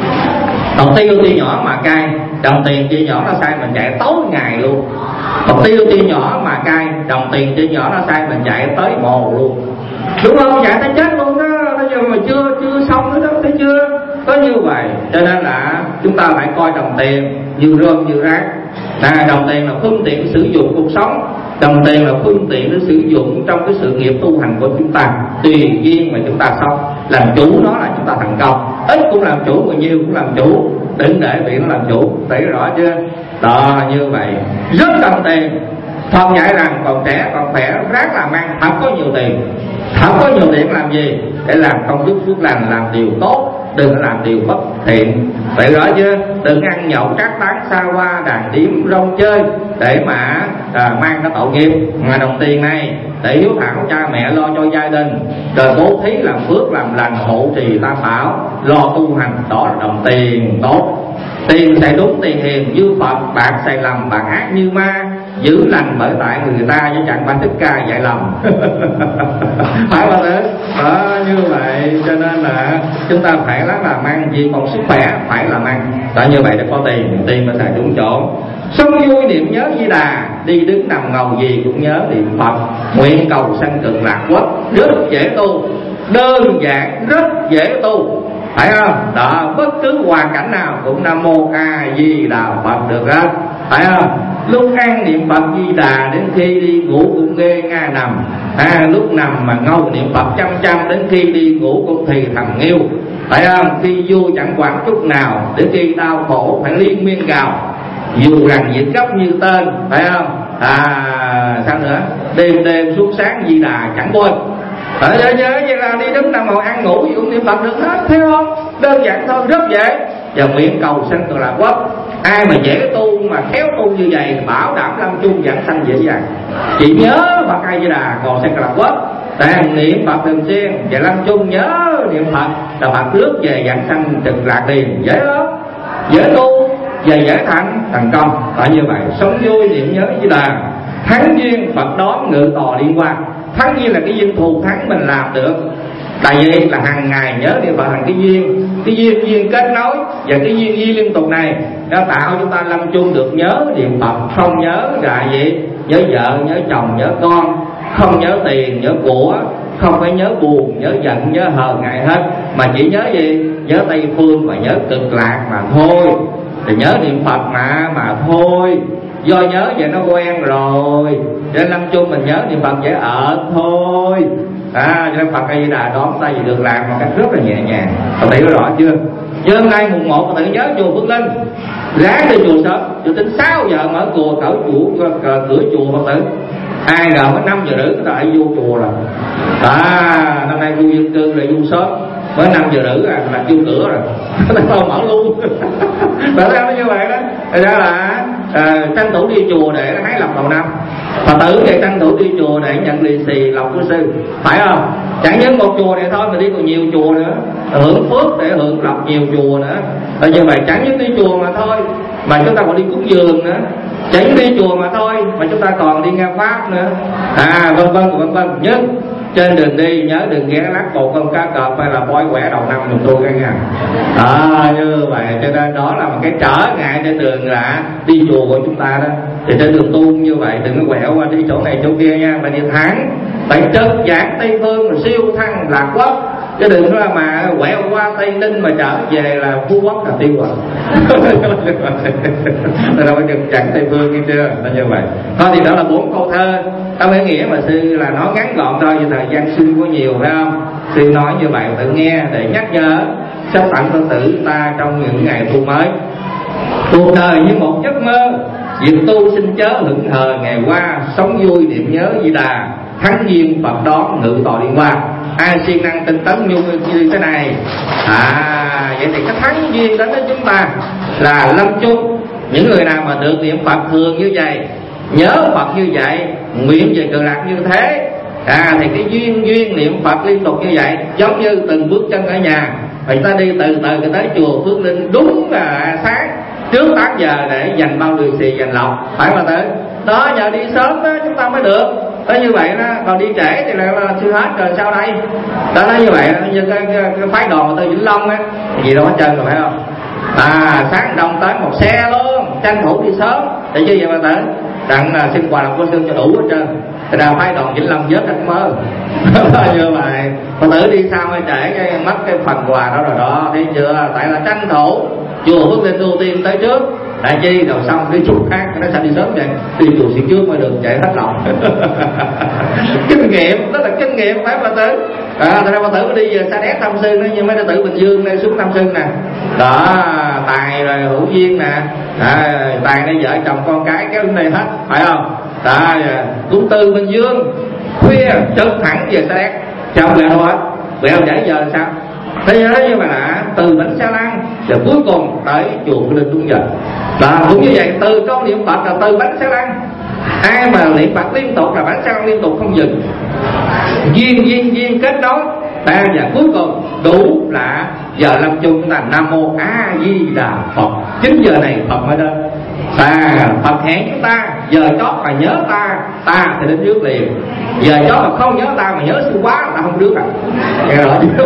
A: Đồng tiêu nhỏ mà cay, đồng tiền tiêu nhỏ nó sai mình chạy tối ngày luôn. Đồng tiêu nhỏ mà cay, đồng tiền tiêu nhỏ nó sai mình chạy tới mồ luôn, đúng không? Chạy tới chết luôn đó. Bây giờ mà chưa xong nữa đó, thấy chưa? Có như vậy. Cho nên là chúng ta phải coi đồng tiền như rơm như rác. Đồng tiền là phương tiện sử dụng cuộc sống, đồng tiền là phương tiện để sử dụng trong cái sự nghiệp tu hành của chúng ta. Tùy duyên mà chúng ta sống, làm chủ nó là chúng ta thành công. Ít cũng làm chủ, mà nhiều cũng làm chủ, đừng để bị nó làm chủ. Thấy rõ chưa? Đó, như vậy rất đồng tiền. Phật dạy rằng còn trẻ còn khỏe ráng làm ăn, không có nhiều tiền. Không có nhiều tiền làm gì? Để làm công đức phước lành, làm điều tốt, đừng có làm điều bất thiện. Vậy rõ chưa? Đừng ăn nhậu trác tán xa hoa đàn điếm rong chơi để mà mang cái tội nghiệp. Mà đồng tiền này để hiếu thảo cha mẹ, lo cho gia đình, rồi bố thí làm phước làm lành, hộ trì tam bảo, lo tu hành, đó là đồng tiền tốt. Tiền xài đúng tiền hiền như Phật, bạc xài lầm bạc ác như ma. Giữ lành bởi tại người ta chứ chẳng ban Thích Ca dạy lầm. Phải không thế? Như vậy cho nên là chúng ta phải làm ăn gì còn sức khỏe phải làm ăn. Tại như vậy để có tiền mới xài đúng chỗ. Sống vui niệm nhớ Di Đà, đi đứng nằm ngồi gì cũng nhớ niệm Phật. Nguyện cầu sanh cực lạc quốc, rất dễ tu, đơn giản rất dễ tu, phải không? Đó, bất cứ hoàn cảnh nào cũng Nam Mô A Di Đà Phật được đó, phải không? Lúc ăn niệm Phật Di Đà, đến khi đi ngủ cũng ghê nga nằm. Lúc nằm mà ngâu niệm Phật chăm đến khi đi ngủ cũng thì thầm nghiêu, phải không? Khi vui chẳng quản chút nào, đến khi đau khổ phải liên miên gào. Dù rằng diệt gốc như tên, phải không? Sao nữa? Đêm suốt sáng Di Đà chẳng quên. Nhớ vậy là đi đứng nằm ngồi ăn ngủ gì cũng niệm Phật được hết, thấy không? Đơn giản thôi, rất dễ. Và nguyện cầu sanh cực lạc quốc.
B: Ai mà dễ tu mà khéo tu như vậy bảo đảm lâm chung vãng sanh dễ dàng. Chỉ nhớ Phật A Di Đà còn sẽ là quất, đang niệm Phật thường xuyên và lâm chung nhớ niệm Phật là Phật lướt về vãng sanh trực lạc liền. Dễ lắm, dễ tu và dễ thành công. Tại như vậy sống vui niệm nhớ Di Đà, thắng duyên Phật đón ngự tòa liên quan. Thắng duyên là cái duyên thù thắng mình làm được. Tại vì là hàng ngày nhớ niệm Phật thành cái duyên kết nối, và cái duyên liên tục này nó tạo chúng ta lâm chung được nhớ niệm Phật, không nhớ là gì, nhớ vợ, nhớ chồng, nhớ con, không nhớ tiền, nhớ của, không phải nhớ buồn, nhớ giận, nhớ hờn ngại hết, mà chỉ nhớ gì, nhớ Tây Phương và nhớ cực lạc mà thôi. Thì nhớ niệm Phật mà thôi, do nhớ vậy nó quen rồi, cho nên lâm chung mình nhớ niệm Phật dễ thôi. Cho nên Phật A Di Đà đón ta về được làm một cách rất là nhẹ nhàng. Phật tử có rõ chưa? Chứ hôm nay mùng 1 Phật tử nhớ chùa Phước Linh, ráng đi chùa sớm, chùa tính 6 giờ mở cửa cửa chùa Phật tử. Ai ngờ mới 5 giờ rưỡi người ta lại vô chùa rồi. Năm nay khu dân cư là vô sớm, mới 5 giờ rưỡi là vô cửa rồi, người ta mở luôn. Tại sao nó như vậy đó? Thật ra là tranh thủ đi chùa để hái lộc đầu năm. Phật tử thì tranh thủ đi chùa để nhận lì xì lộc của sư, phải không? Chẳng những một chùa này thôi mà đi còn nhiều chùa nữa, hưởng phước để hưởng lộc nhiều chùa nữa. Như vậy chẳng những đi chùa mà thôi, mà chúng ta còn đi cúng dường nữa. Chẳng đi chùa mà thôi mà chúng ta còn đi nghe pháp nữa, vân vân. Nhưng trên đường đi nhớ đừng ghé lắc một con cá cọp hay là bói quẻ đầu năm giùm tôi cái nha. Như vậy cho nên đó là một cái trở ngại trên đường là đi chùa của chúng ta đó. Thì trên đường tu như vậy đừng có quẹo qua đi chỗ này chỗ kia nha, mà đi thẳng phải trực giảng Tây Phương rồi siêu thăng Lạc Quốc, chứ đừng nói mà quẹo qua Tây Ninh mà trở về là Phú Quốc là tiêu rồi. Đâu phải trực giảng Tây Phương nghe chưa? Là như vậy. Thôi thì đó là 4 câu thơ. Có mấy nghĩa mà sư là nói ngắn gọn thôi, vì thời gian sư có nhiều phải không? Sư nói như vậy tự nghe để nhắc nhớ sắp tặng Phật tử ta trong những ngày tu mới. Cuộc đời như một giấc mơ, việc tu xin chớ hững hờ ngày qua, sống vui niệm nhớ Di Đà, thắng duyên Phật đón ngự tòa liên hoa. Ai siêng năng tinh tấn như thế này, vậy thì cái thắng duyên đến với chúng ta là lâm chung. Những người nào mà được niệm Phật thường như vậy, nhớ Phật như vậy, nguyện về cực lạc như thế, thì cái duyên niệm Phật liên tục như vậy, giống như từng bước chân ở nhà. Người ta đi từ từ tới chùa Phước Linh đúng là sáng trước 8 giờ để dành bao lì xì dành lộc, phải mà tới đó. Nhờ đi sớm đó chúng ta mới được. Tới như vậy đó, còn đi trễ thì là chưa hết rồi sao đây? Đó nói như vậy như cái phái đoàn từ Vĩnh Long á, gì đâu hết trơn rồi phải không? Sáng đông tới một xe luôn, tranh thủ đi sớm để chứ vậy mà tới đặng xin quà lộc của sư cho đủ hết trơn. Thì ra phái đoàn Vĩnh Long vớt đất mơ. Như vậy Phật tử đi sao mới trễ cái mất cái phần quà đó rồi đó, thấy chưa? Tại là tranh thủ chùa Phước Linh ưu tiên tới trước, đại chi rồi xong cái chùa khác nó sao đi sớm vậy, đi chùa xuyên trước mới được, chạy hết lòng. Kinh nghiệm, đó là kinh nghiệm phải Phật tử. Thật ra Phật tử đi về Sa Đéc thăm sư nữa, như mấy đệ tử Bình Dương này xuống thăm sư nè, đó Tài rồi Hữu Duyên nè, Tài này vợ chồng con cái kéo đến đây hết, phải không? Cũng từ Bình Dương khuya trực thẳng về Sa Đéc, chồng lại đâu hết, vậy không trễ giờ là sao? Thế nhớ như mà là từ Bánh Sa Lăng rồi cuối cùng tới chùa Phước Linh đúng giờ. Cũng như vậy, từ câu niệm Phật là từ Bánh Sa Lăng. Ai mà niệm Phật liên tục là Bánh Sa Lăng liên tục không dừng. Duyên kết nối. Và cuối cùng đủ là giờ lâm chung chúng ta Nam Mô A Di Đà Phật. 9 giờ này Phật mới đến. Phật hẹn chúng ta giờ chót mà nhớ ta thì đến trước liền. Giờ chót mà không nhớ ta mà nhớ sư quá là không được à. Nghe rõ chưa?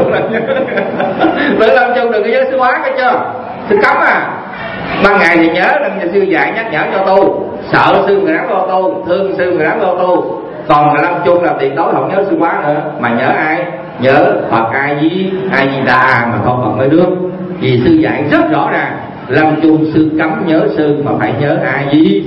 B: Tự lâm chung đừng có nhớ sư quá cái chưa? Sư cấm ban ngày thì nhớ nên sư dạy nhắc nhở cho tu, sợ sư người đáng lo tu, thương sư người đáng lo tu. Còn mà lâm chung là tuyệt đối không nhớ sư quá nữa, mà nhớ ai? Nhớ Phật A Di Đà mà không Phật mới được. Vì sư dạy rất rõ ràng, lâm chung sư cấm nhớ sư mà phải nhớ A Di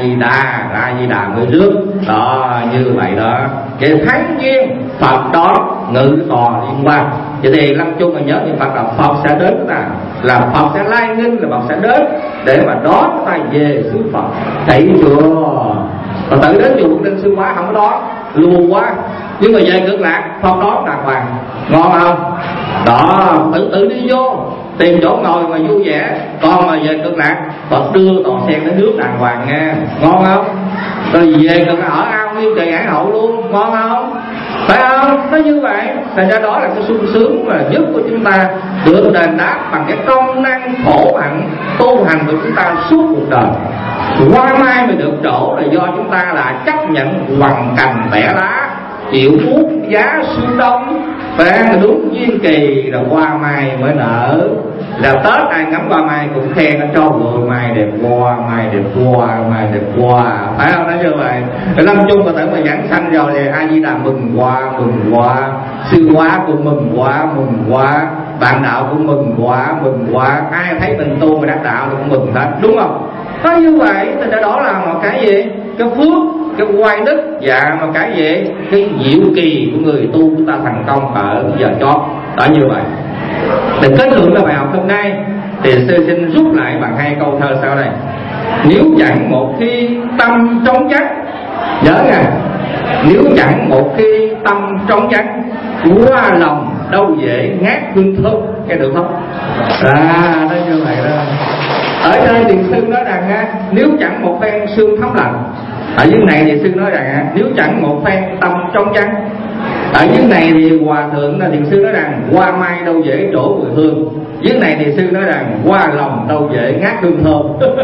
B: Đà mới rước. Đó như vậy đó. Cái thắng duyên Phật đó ngự tòa liên quan. Vậy thì lâm chung mà nhớ niệm Phật là Phật sẽ đến ta, là Phật sẽ lai nghinh, là Phật sẽ đến để mà đón ta về xứ Phật. Thấy chưa? Phật tử đến chùa Phước Linh sư quá không có đón, luôn quá. Nhưng mà về cực lạc Phật đón đàng hoàng, ngon không? Đó, tự đi vô tìm chỗ ngồi mà vui vẻ. Còn mà về Cực Lạc Phật đưa toàn sen đến nước đàng hoàng nha, ngon không? Rồi về Cực Lạc ở ao Nguyên Trì Hải Hậu luôn, ngon không? Phải không? Nó như vậy. Thành ra đó là cái sung sướng mà nhất của chúng ta được đền đáp bằng cái công năng khổ hạnh tu hành của chúng ta suốt cuộc đời. Qua mai mới được chỗ là do chúng ta là chấp nhận hoằng cành bẻ lá, chịu buốt giá xuân đông, và đúng duyên kỳ là hoa mai mới nở. Là Tết ai ngắm hoa mai cũng khen nó cho vườn mai đẹp hoa, mai đẹp hoa, mai đẹp hoa, phải không? Nó như vậy. Lâm chung mà tưởng mà giảng sanh rồi thì A Di Đà mừng hoa, sư hóa cũng mừng hoa, bạn đạo cũng mừng hoa, ai thấy mình tu mà đắc đạo thì cũng mừng hết, đúng không? Nó như vậy. Thì đó là một cái gì? Cái phước, cái oai đức, và một cái gì? Cái diệu kỳ của người tu chúng ta thành công ở giờ chót. Đó như vậy. Để kết luận là bài học hôm nay thì sư xin rút lại bằng 2 câu thơ sau đây. Nếu chẳng một khi tâm trống chắc, nhớ nha, nếu chẳng một khi tâm trống chắc, qua lòng đâu dễ ngát hương thơm. Nghe được không? Đó như vậy đó. Ở đây thì sư nói rằng nếu chẳng một phen xương thấm lạnh. Ở dưới này thì sư nói rằng nếu chẳng một phen tâm trong trắng. Ở dưới này thì hòa thượng thiền sư nói rằng hoa mai đâu dễ trổ mùi hương. Dưới này thì sư nói rằng qua lòng đâu dễ ngát hương thơm.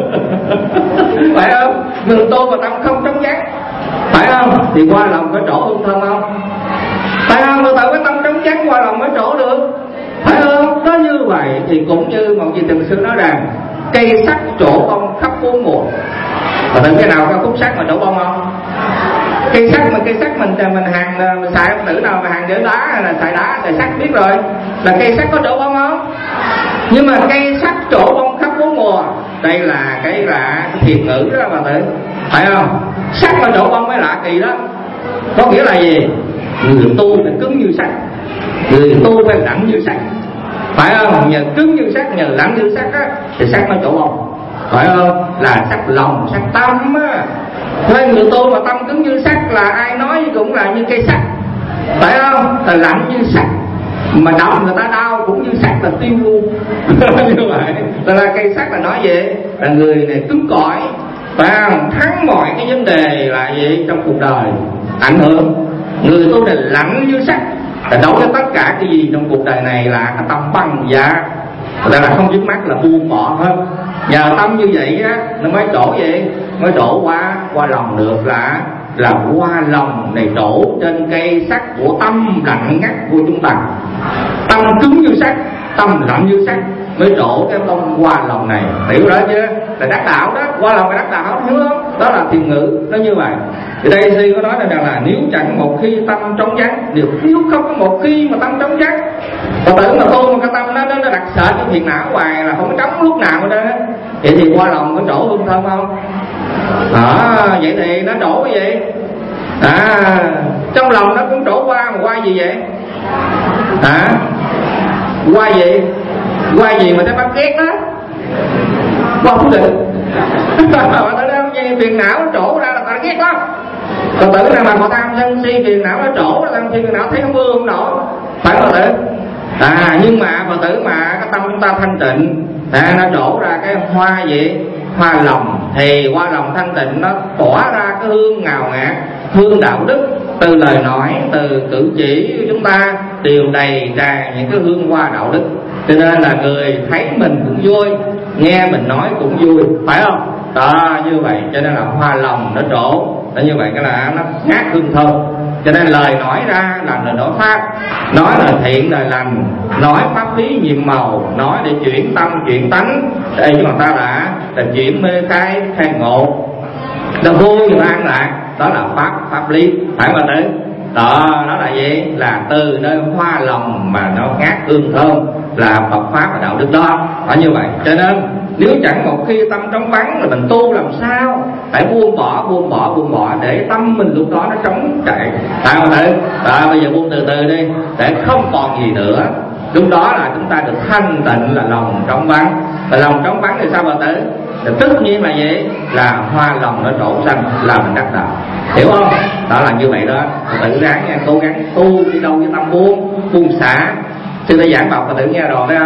B: Phải không? Người tu mà tâm không trong trắng, phải không? Thì qua lòng có trổ hương thơm không? Phải không? Người ta có tâm trong trắng qua lòng mới trổ được, phải không? Nó như vậy. Thì cũng như một vị thiền sư nói rằng cây sắt trổ bông khắp bốn mùa. Và từ cái nào có khúc sắt mà trổ bông không? Cây sắt mình hàng mình xài tử nào mà hàng để đá hay là xài đá xài sắt biết rồi, là cây sắt có trổ bông không? Nhưng mà cây sắt trổ bông khắp bốn mùa, đây là cái thiền ngữ đó mà tử, phải không? Sắt mà trổ bông mới lạ kỳ đó. Có nghĩa là gì? Người tu phải cứng như sắt, người tu phải lạnh như sắt, phải không? Nhờ cứng như sắt, nhờ lạnh như sắt á, thì sắt nó trổ bông, phải không? Là sắt lòng, sắt tâm á. Thế người tu mà tâm cứng như sắt là ai nói cũng là như cây sắt, phải không? Là lạnh như sắt, mà đâm người ta đau cũng như sắt là tiêu luôn. Như vậy là cây sắt là nói vậy, là người này cứng cỏi, phải không? Thắng mọi cái vấn đề là gì trong cuộc đời ảnh hưởng. Người tu này lạnh như sắt, là đối với tất cả cái gì trong cuộc đời này là cái tâm băng giá, người ta là không dứt mắt, là buông bỏ hết. Nhờ tâm như vậy á, nó mới trổ vậy, mới trổ qua lòng được, là qua lòng này trổ trên cây sắt của tâm lạnh ngắt của chúng ta. Tâm cứng như sắt, tâm lạnh như sắt mới trổ cái tông qua lòng này, hiểu đó chứ? Là đắc đạo đó, qua lòng là đắc đạo, hiểu không? Đó là thiền ngữ, nó như vậy. Thì đây sư có nói rằng là nếu chẳng một khi tâm trống vắng, nếu không có một khi mà tâm trống vắng, Phật tử mà tu mà cái tâm nó đặt sợ cái phiền não hoài là không có trống lúc nào hết đó, vậy thì qua lòng có trổ hương thơm không? Vậy thì nó trổ cái gì? Trong lòng nó cũng trổ qua, mà qua gì vậy? Qua gì mà thấy bắt ghét đó? Qua phú định. Phật tử đâu như phiền não nó trổ ra là ta ghét đó. Phật tử nào mà họ tham sân si phiền não nó trổ, tham si phiền não thấy không mưa không nổi, phải Phật tử. Nhưng mà Phật tử mà cái tâm chúng ta thanh tịnh, nó trổ ra cái hoa gì? Hoa lòng. Thì hoa lòng thanh tịnh nó tỏa ra cái hương ngào ngạt, hương đạo đức, từ lời nói, từ cử chỉ của chúng ta đều đầy tràn những cái hương hoa đạo đức. Cho nên là người thấy mình cũng vui, nghe mình nói cũng vui, phải không? Đó như vậy. Cho nên là hoa lòng nó trổ, nó như vậy cái là nó ngát hương thơm. Cho nên lời nói ra là lời nói pháp, nói lời thiện lời lành, nói pháp lý nhiệm màu, nói để chuyển tâm chuyển tánh, để cho người ta là chuyển mê khai ngộ, nó vui người ta an lạc. Đó là pháp lý, phải không ạ? Đó là gì? Là từ nơi hoa lòng mà nó ngát hương thơm, là Phật pháp và đạo đức đó. Phải như vậy. Cho nên nếu chẳng một khi tâm trống vắng là mình tu làm sao phải buông bỏ để tâm mình lúc đó nó trống chạy, phải không ạ? Bây giờ buông từ từ đi để không còn gì nữa. Lúc đó là chúng ta được thanh tịnh, là lòng trống vắng. Và lòng trống vắng thì sao bà tử? Thì tất nhiên là gì? Là hoa lòng nó trổ xanh, là mình đắc đạo, hiểu không? Đó là như vậy đó. Tự ráng cố gắng tu đi đâu với tâm buông xả. Sư đã giảng bọc và tự nghe rồi phải không?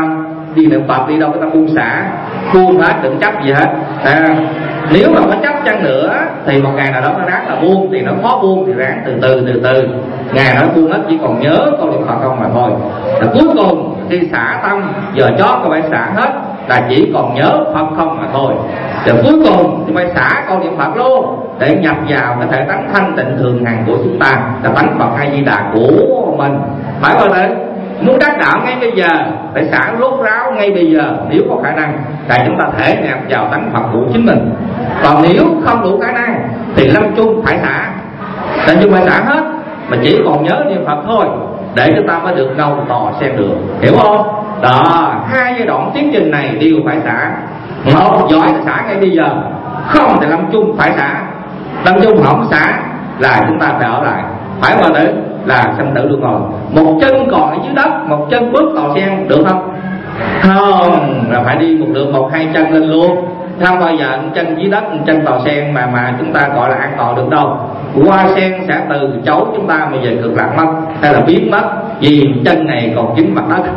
B: đi niệm Phật đi đâu, người ta buông xả, buông hết, đừng chấp gì hết. Nếu mà có chấp chăng nữa thì một ngày nào đó nó ráng là buông, thì nó khó buông thì ráng từ từ. Ngày đó buông hết, chỉ còn nhớ câu niệm Phật không mà thôi. Rồi cuối cùng khi xả tâm, giờ chót có phải xả hết, là chỉ còn nhớ Phật không mà thôi. Rồi cuối cùng thì phải xả câu niệm Phật luôn, để nhập vào cái thể tánh thanh tịnh thường hằng của chúng ta, là tánh Phật A Di Đà của mình. Phải không đấy? Muốn đắc đạo ngay bây giờ phải xả rốt ráo ngay bây giờ nếu có khả năng, tại chúng ta thể nhập vào tánh Phật của chính mình. Còn nếu không đủ khả năng thì lâm chung phải xả, lâm chung phải xả hết, mà chỉ còn nhớ niệm Phật thôi, để chúng ta mới được ngầu tò xem được, hiểu không? Đó, hai giai đoạn tiến trình này đều phải xả. Một giỏi thì xả ngay bây giờ, không thì lâm chung phải xả. Lâm chung không xả là chúng ta phải ở lại, phải mà tử là sanh tử luân hồi. Một chân còn ở dưới đất, một chân bước tàu sen được không? Không, là phải đi một đường 1-2 chân lên luôn. Không bao giờ chân dưới đất, chân tàu sen mà chúng ta gọi là an toàn được đâu. Hoa sen sẽ từ chối chúng ta mà về cực lạc mất, hay là biến mất, vì chân này còn dính mặt đất.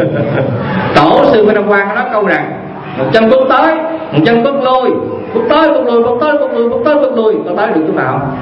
B: Tổ sư Minh Nam Quang nói câu rằng một chân bước tới, một chân bước lui, bước tới bước lui, bước tới bước lui, bước tới bước lui, có tới được chúng ta không?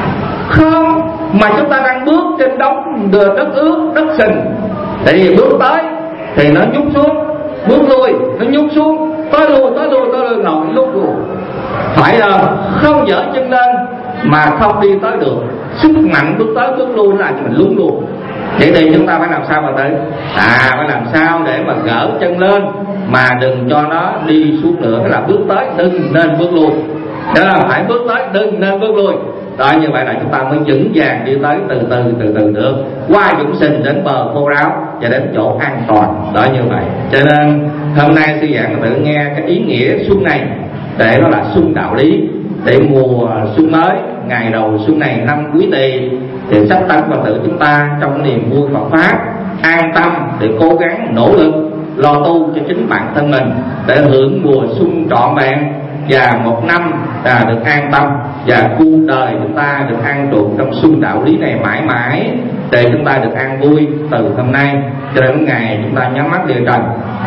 B: Không, mà chúng ta đang bước trên đống đất ướt, đất sình. Tại vì bước tới thì nó nhúc xuống, bước lui nó nhúc xuống, tới lui ngồi lúc luôn. Phải không? Không dở chân lên mà không đi tới được. Sức mạnh bước tới bước lui là cho mình lún luôn. Vậy thì chúng ta phải làm sao mà tới? Phải làm sao để mà gỡ chân lên mà đừng cho nó đi xuống nữa. Cái là bước tới đừng nên bước lui. Đó là phải bước tới đừng nên bước lui. Đó, như vậy là chúng ta mới vững vàng đi tới từ từ được, qua dũng sinh đến bờ khô ráo và đến chỗ an toàn. Đó, như vậy cho nên hôm nay sư giảng tự nghe cái ý nghĩa xuân này, để nó là xuân đạo lý, để mùa xuân mới, ngày đầu xuân này năm Quý Tỵ, thì sắp tấn Phật tử chúng ta trong niềm vui Phật pháp an tâm để cố gắng nỗ lực lo tu cho chính bản thân mình, để hưởng mùa xuân trọn vẹn và một năm được an tâm, và cuộc đời chúng ta được an trụ trong xuân đạo lý này mãi mãi, để chúng ta được an vui từ hôm nay cho đến ngày chúng ta nhắm mắt lìa trần.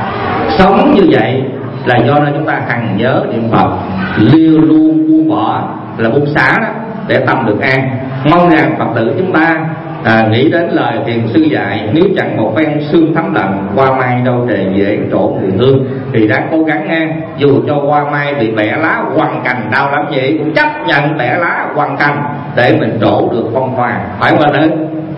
B: Sống như vậy là do đó chúng ta hằng nhớ niệm Phật, liêu luôn buông bỏ là buông xả đó, để tâm được an. Mong rằng Phật tử chúng ta nghĩ đến lời thiền sư dạy, nếu chẳng một phen xương thấm lạnh, hoa mai đâu trề dễ trổ người hương, thì đã cố gắng nghe, dù cho hoa mai bị bẻ lá quằn cành đau lắm vậy cũng chấp nhận bẻ lá quằn cành để mình trổ được phong hoa. Phải không ạ?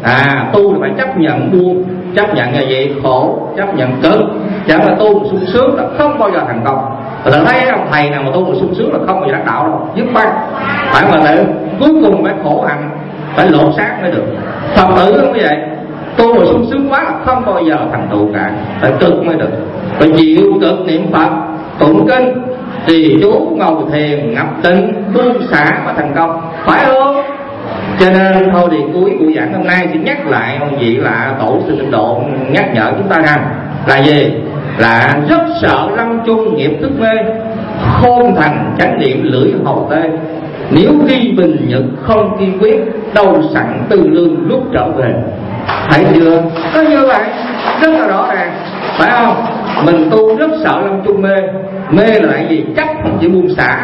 B: Tu thì phải chấp nhận buông, chấp nhận là vậy khổ, chấp nhận cực, chẳng là tu sung sướng là không bao giờ thành công. Rồi thấy ông thầy nào mà tu sung sướng là không bao giờ đắc đạo đâu, dứt khoát. Phải không ạ? Cuối cùng phải khổ hạnh, phải lộ xác mới được. Phật tử cũng vậy, tu mà sung sướng quá là không bao giờ thành tựu cả, phải cực mới được. Phải chịu cực niệm Phật, tụng kinh, trì chú, ngồi thiền, ngập tịnh, buông xả mà thành công. Phải không? Cho nên thôi thì cuối buổi giảng hôm nay xin nhắc lại ông vị là tổ sư Tịnh Độ nhắc nhở chúng ta rằng là gì? Là rất sợ lâm chung nghiệp thức mê, khôn thành chánh niệm lưỡi hầu tê. Nếu ghi bình nhật không kiên quyết, đâu sẵn tư lương lúc trở về. Thấy chưa? Có như vậy rất là rõ ràng, phải không? Mình tu rất sợ lâm chung mê. Mê là lại gì? Chấp không chịu buông xả.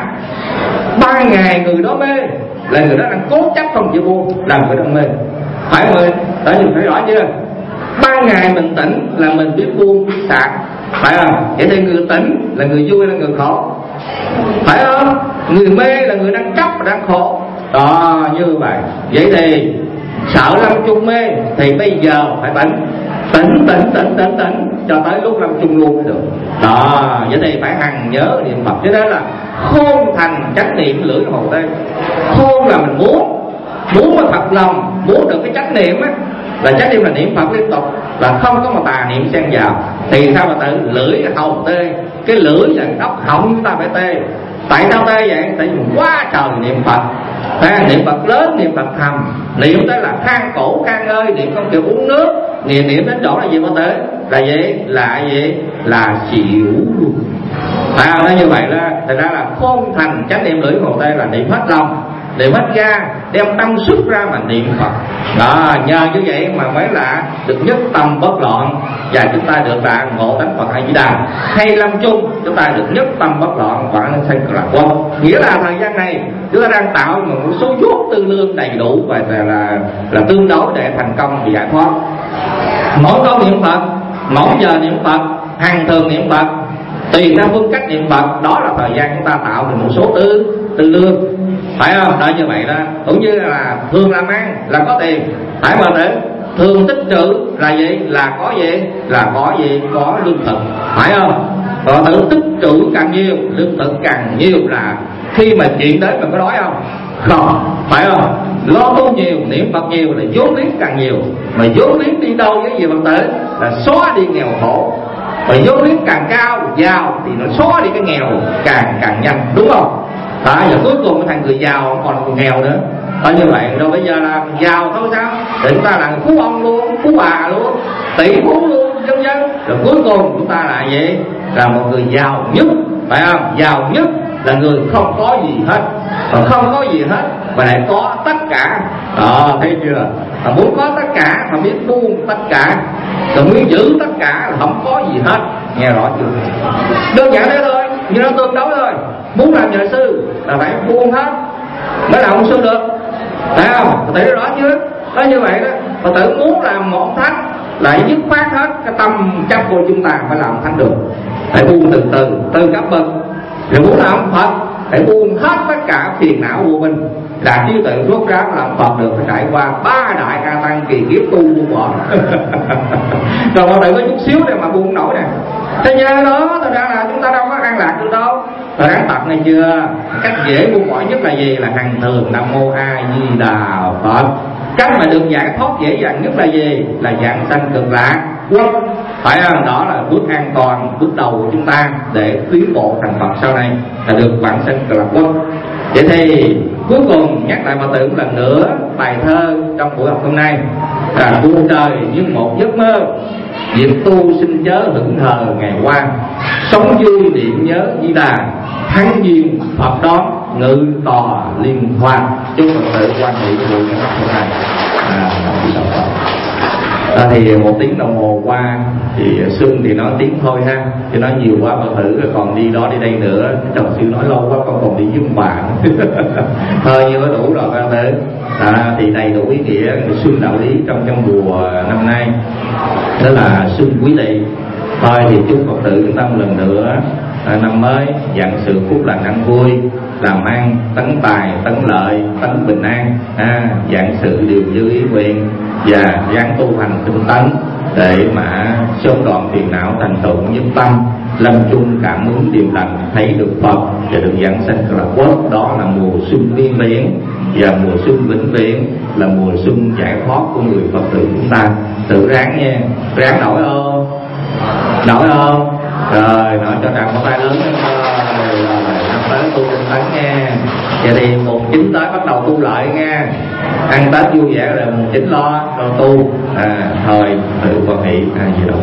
B: 3 ngày người đó mê là người đó đang cố chấp không chịu buông, làm người đó mê. Phải không? Tại vì phải rõ chưa? 3 ngày mình tỉnh là mình biết buông, biết xả. Phải không? Vậy thì người tỉnh là người vui, là người khổ. Phải không? Người mê là người đang chấp và đang khổ. Đó, như vậy. Vậy thì sợ lâm chung mê thì bây giờ phải tỉnh cho tới lúc lâm chung luôn mới được. Đó, vậy thì phải hằng nhớ niệm Phật. Cho nên là khôn thành chánh niệm lưỡi hầu tê. Khôn là mình muốn mà thật lòng, muốn được cái chánh niệm á, là chánh niệm là niệm Phật liên tục, là không có một tà niệm xen vào. Thì sao mà tự lưỡi hầu tê? Cái lưỡi là góc họng chúng ta phải tê. Tại sao tê vậy? Tại vì quá trời niệm Phật. Niệm Phật lớn, niệm Phật thầm, niệm tới là than cổ khan ơi, niệm không chịu uống nước, niệm đến chỗ là gì mà tới? Là gì? Là xỉu luôn. Nói như vậy đó, thật ra là khôn thành chánh niệm lưỡi hầu tê là niệm hết lòng. để mất ra, đem tâm sức ra mà niệm Phật. Đó, nhờ như vậy mà mới là được nhất tâm bất loạn, và chúng ta được là ngộ tánh Phật A Di Đà. Hay lâm chung chúng ta được nhất tâm bất loạn quảng sanh cực lạc quốc. Nghĩa là thời gian này chúng ta đang tạo một số chốt tư lương đầy đủ và là tương đối để thành công và giải thoát. Mỗi câu niệm Phật, mỗi giờ niệm Phật, hàng thường niệm Phật, tùy theo phương cách niệm Phật, đó là thời gian chúng ta tạo được một số tư lương, phải không? Đó, như vậy đó. Cũng như là thường làm ăn là có tiền, phải mà tử. Thường tích trữ là gì? Là có gì? Là có lương thực, phải không? Còn tự tích trữ càng nhiều, lương thực càng nhiều, là khi mà chuyện đến mình có đói không? Không, phải không? Lo tu nhiều, niệm Phật nhiều là vốn liếng càng nhiều. Mà vốn liếng đi đâu cái gì Phật tử? Là xóa đi nghèo khổ. Và vốn liếng càng cao, giàu thì nó xóa đi cái nghèo càng nhanh, đúng không? Giờ cuối cùng cái thằng người giàu còn người nghèo nữa. Như vậy đâu bây giờ là giàu thôi sao? Để chúng ta là phú ông luôn, phú bà luôn, tỷ phú luôn, vân vân. Rồi cuối cùng chúng ta là gì? Là một người giàu nhất, phải không? Giàu nhất là người không có gì hết, còn không có gì hết mà lại có tất cả. Thấy chưa? Mà muốn có tất cả mà biết buông tất cả, rồi muốn giữ tất cả là không có gì hết. Nghe rõ chưa? Đơn giản thế thôi, như nó tương đối thôi. Muốn làm nhà sư là phải buông hết mới làm ông sư được, phải không? Phật tử đó chứ. Đó như vậy đó. Phật tử muốn làm một thánh lại dứt khoát hết cái tâm chấp của chúng ta phải làm thánh được. Phải buông từ cấp bậc. Rồi muốn làm Phật phải buông hết tất cả phiền não của mình, là trí tuệ rốt ráo làm Phật được, phải trải qua 3 đại A Tăng kỳ kiếp tu buông bỏ. Rồi mọi người có chút xíu để mà buông nổi nè. Thế nhờ đó thật ra là chúng ta đâu có an lạc được đâu. Rồi đáng tập này chưa? Cách dễ buông bỏ nhất là gì? Là hằng thường Nam Mô A Di Đà Phật. Cách mà được giải thoát dễ dàng nhất là gì? Là dạng sanh cực lạc quốc, phải không? Đó là bước an toàn, bước đầu của chúng ta để tiến bộ thành Phật sau này, là được vãng sanh cực lạc quốc. Vậy thì cuối cùng nhắc lại Phật tử một lần nữa bài thơ trong buổi học hôm nay là cuộc đời như một giấc mơ, việc tu xin chớ hững hờ ngày qua, sống vui niệm nhớ Di Đà, thắng duyên Phật đón ngự tòa liên hoa. Chúc Phật tử quan hệ buổi học hôm nay. Thì 1 tiếng đồng hồ qua thì Xuân thì nói tiếng thôi ha, chứ nói nhiều quá Phật tử còn đi đó đi đây nữa. Chồng sư nói lâu quá con còn đi với bạn. Thôi như có đủ rồi Phật tử. Thì đầy đủ ý nghĩa xuân đạo lý trong mùa năm nay, đó là xuân quý tỵ. Thôi thì chúc Phật tử chúng ta một lần nữa năm mới dặn sự phúc lành ăn vui, làm ăn tấn tài tấn lợi tấn bình an, dặn sự điều như ý nguyện và dáng tu hành tinh tấn để mà sớm đoạn phiền não thành tựu nhất tâm, lâm chung cảm ứng điều lành, thấy được Phật và được giảng sanh cực lạc quốc. Đó là mùa xuân viên viễn, và mùa xuân vĩnh viễn là mùa xuân giải thoát của người Phật tử chúng ta. Tự ráng nha, ráng nổi không? Nổi không? Rồi nói cho rằng một tay lớn rồi năm tới tu tinh tấn nha. Vậy thì mùng 9 tới bắt đầu tu lợi nha. Ăn Tết vui vẻ rồi mùng 9 lo tu. Thôi tự quan hệ gì đó.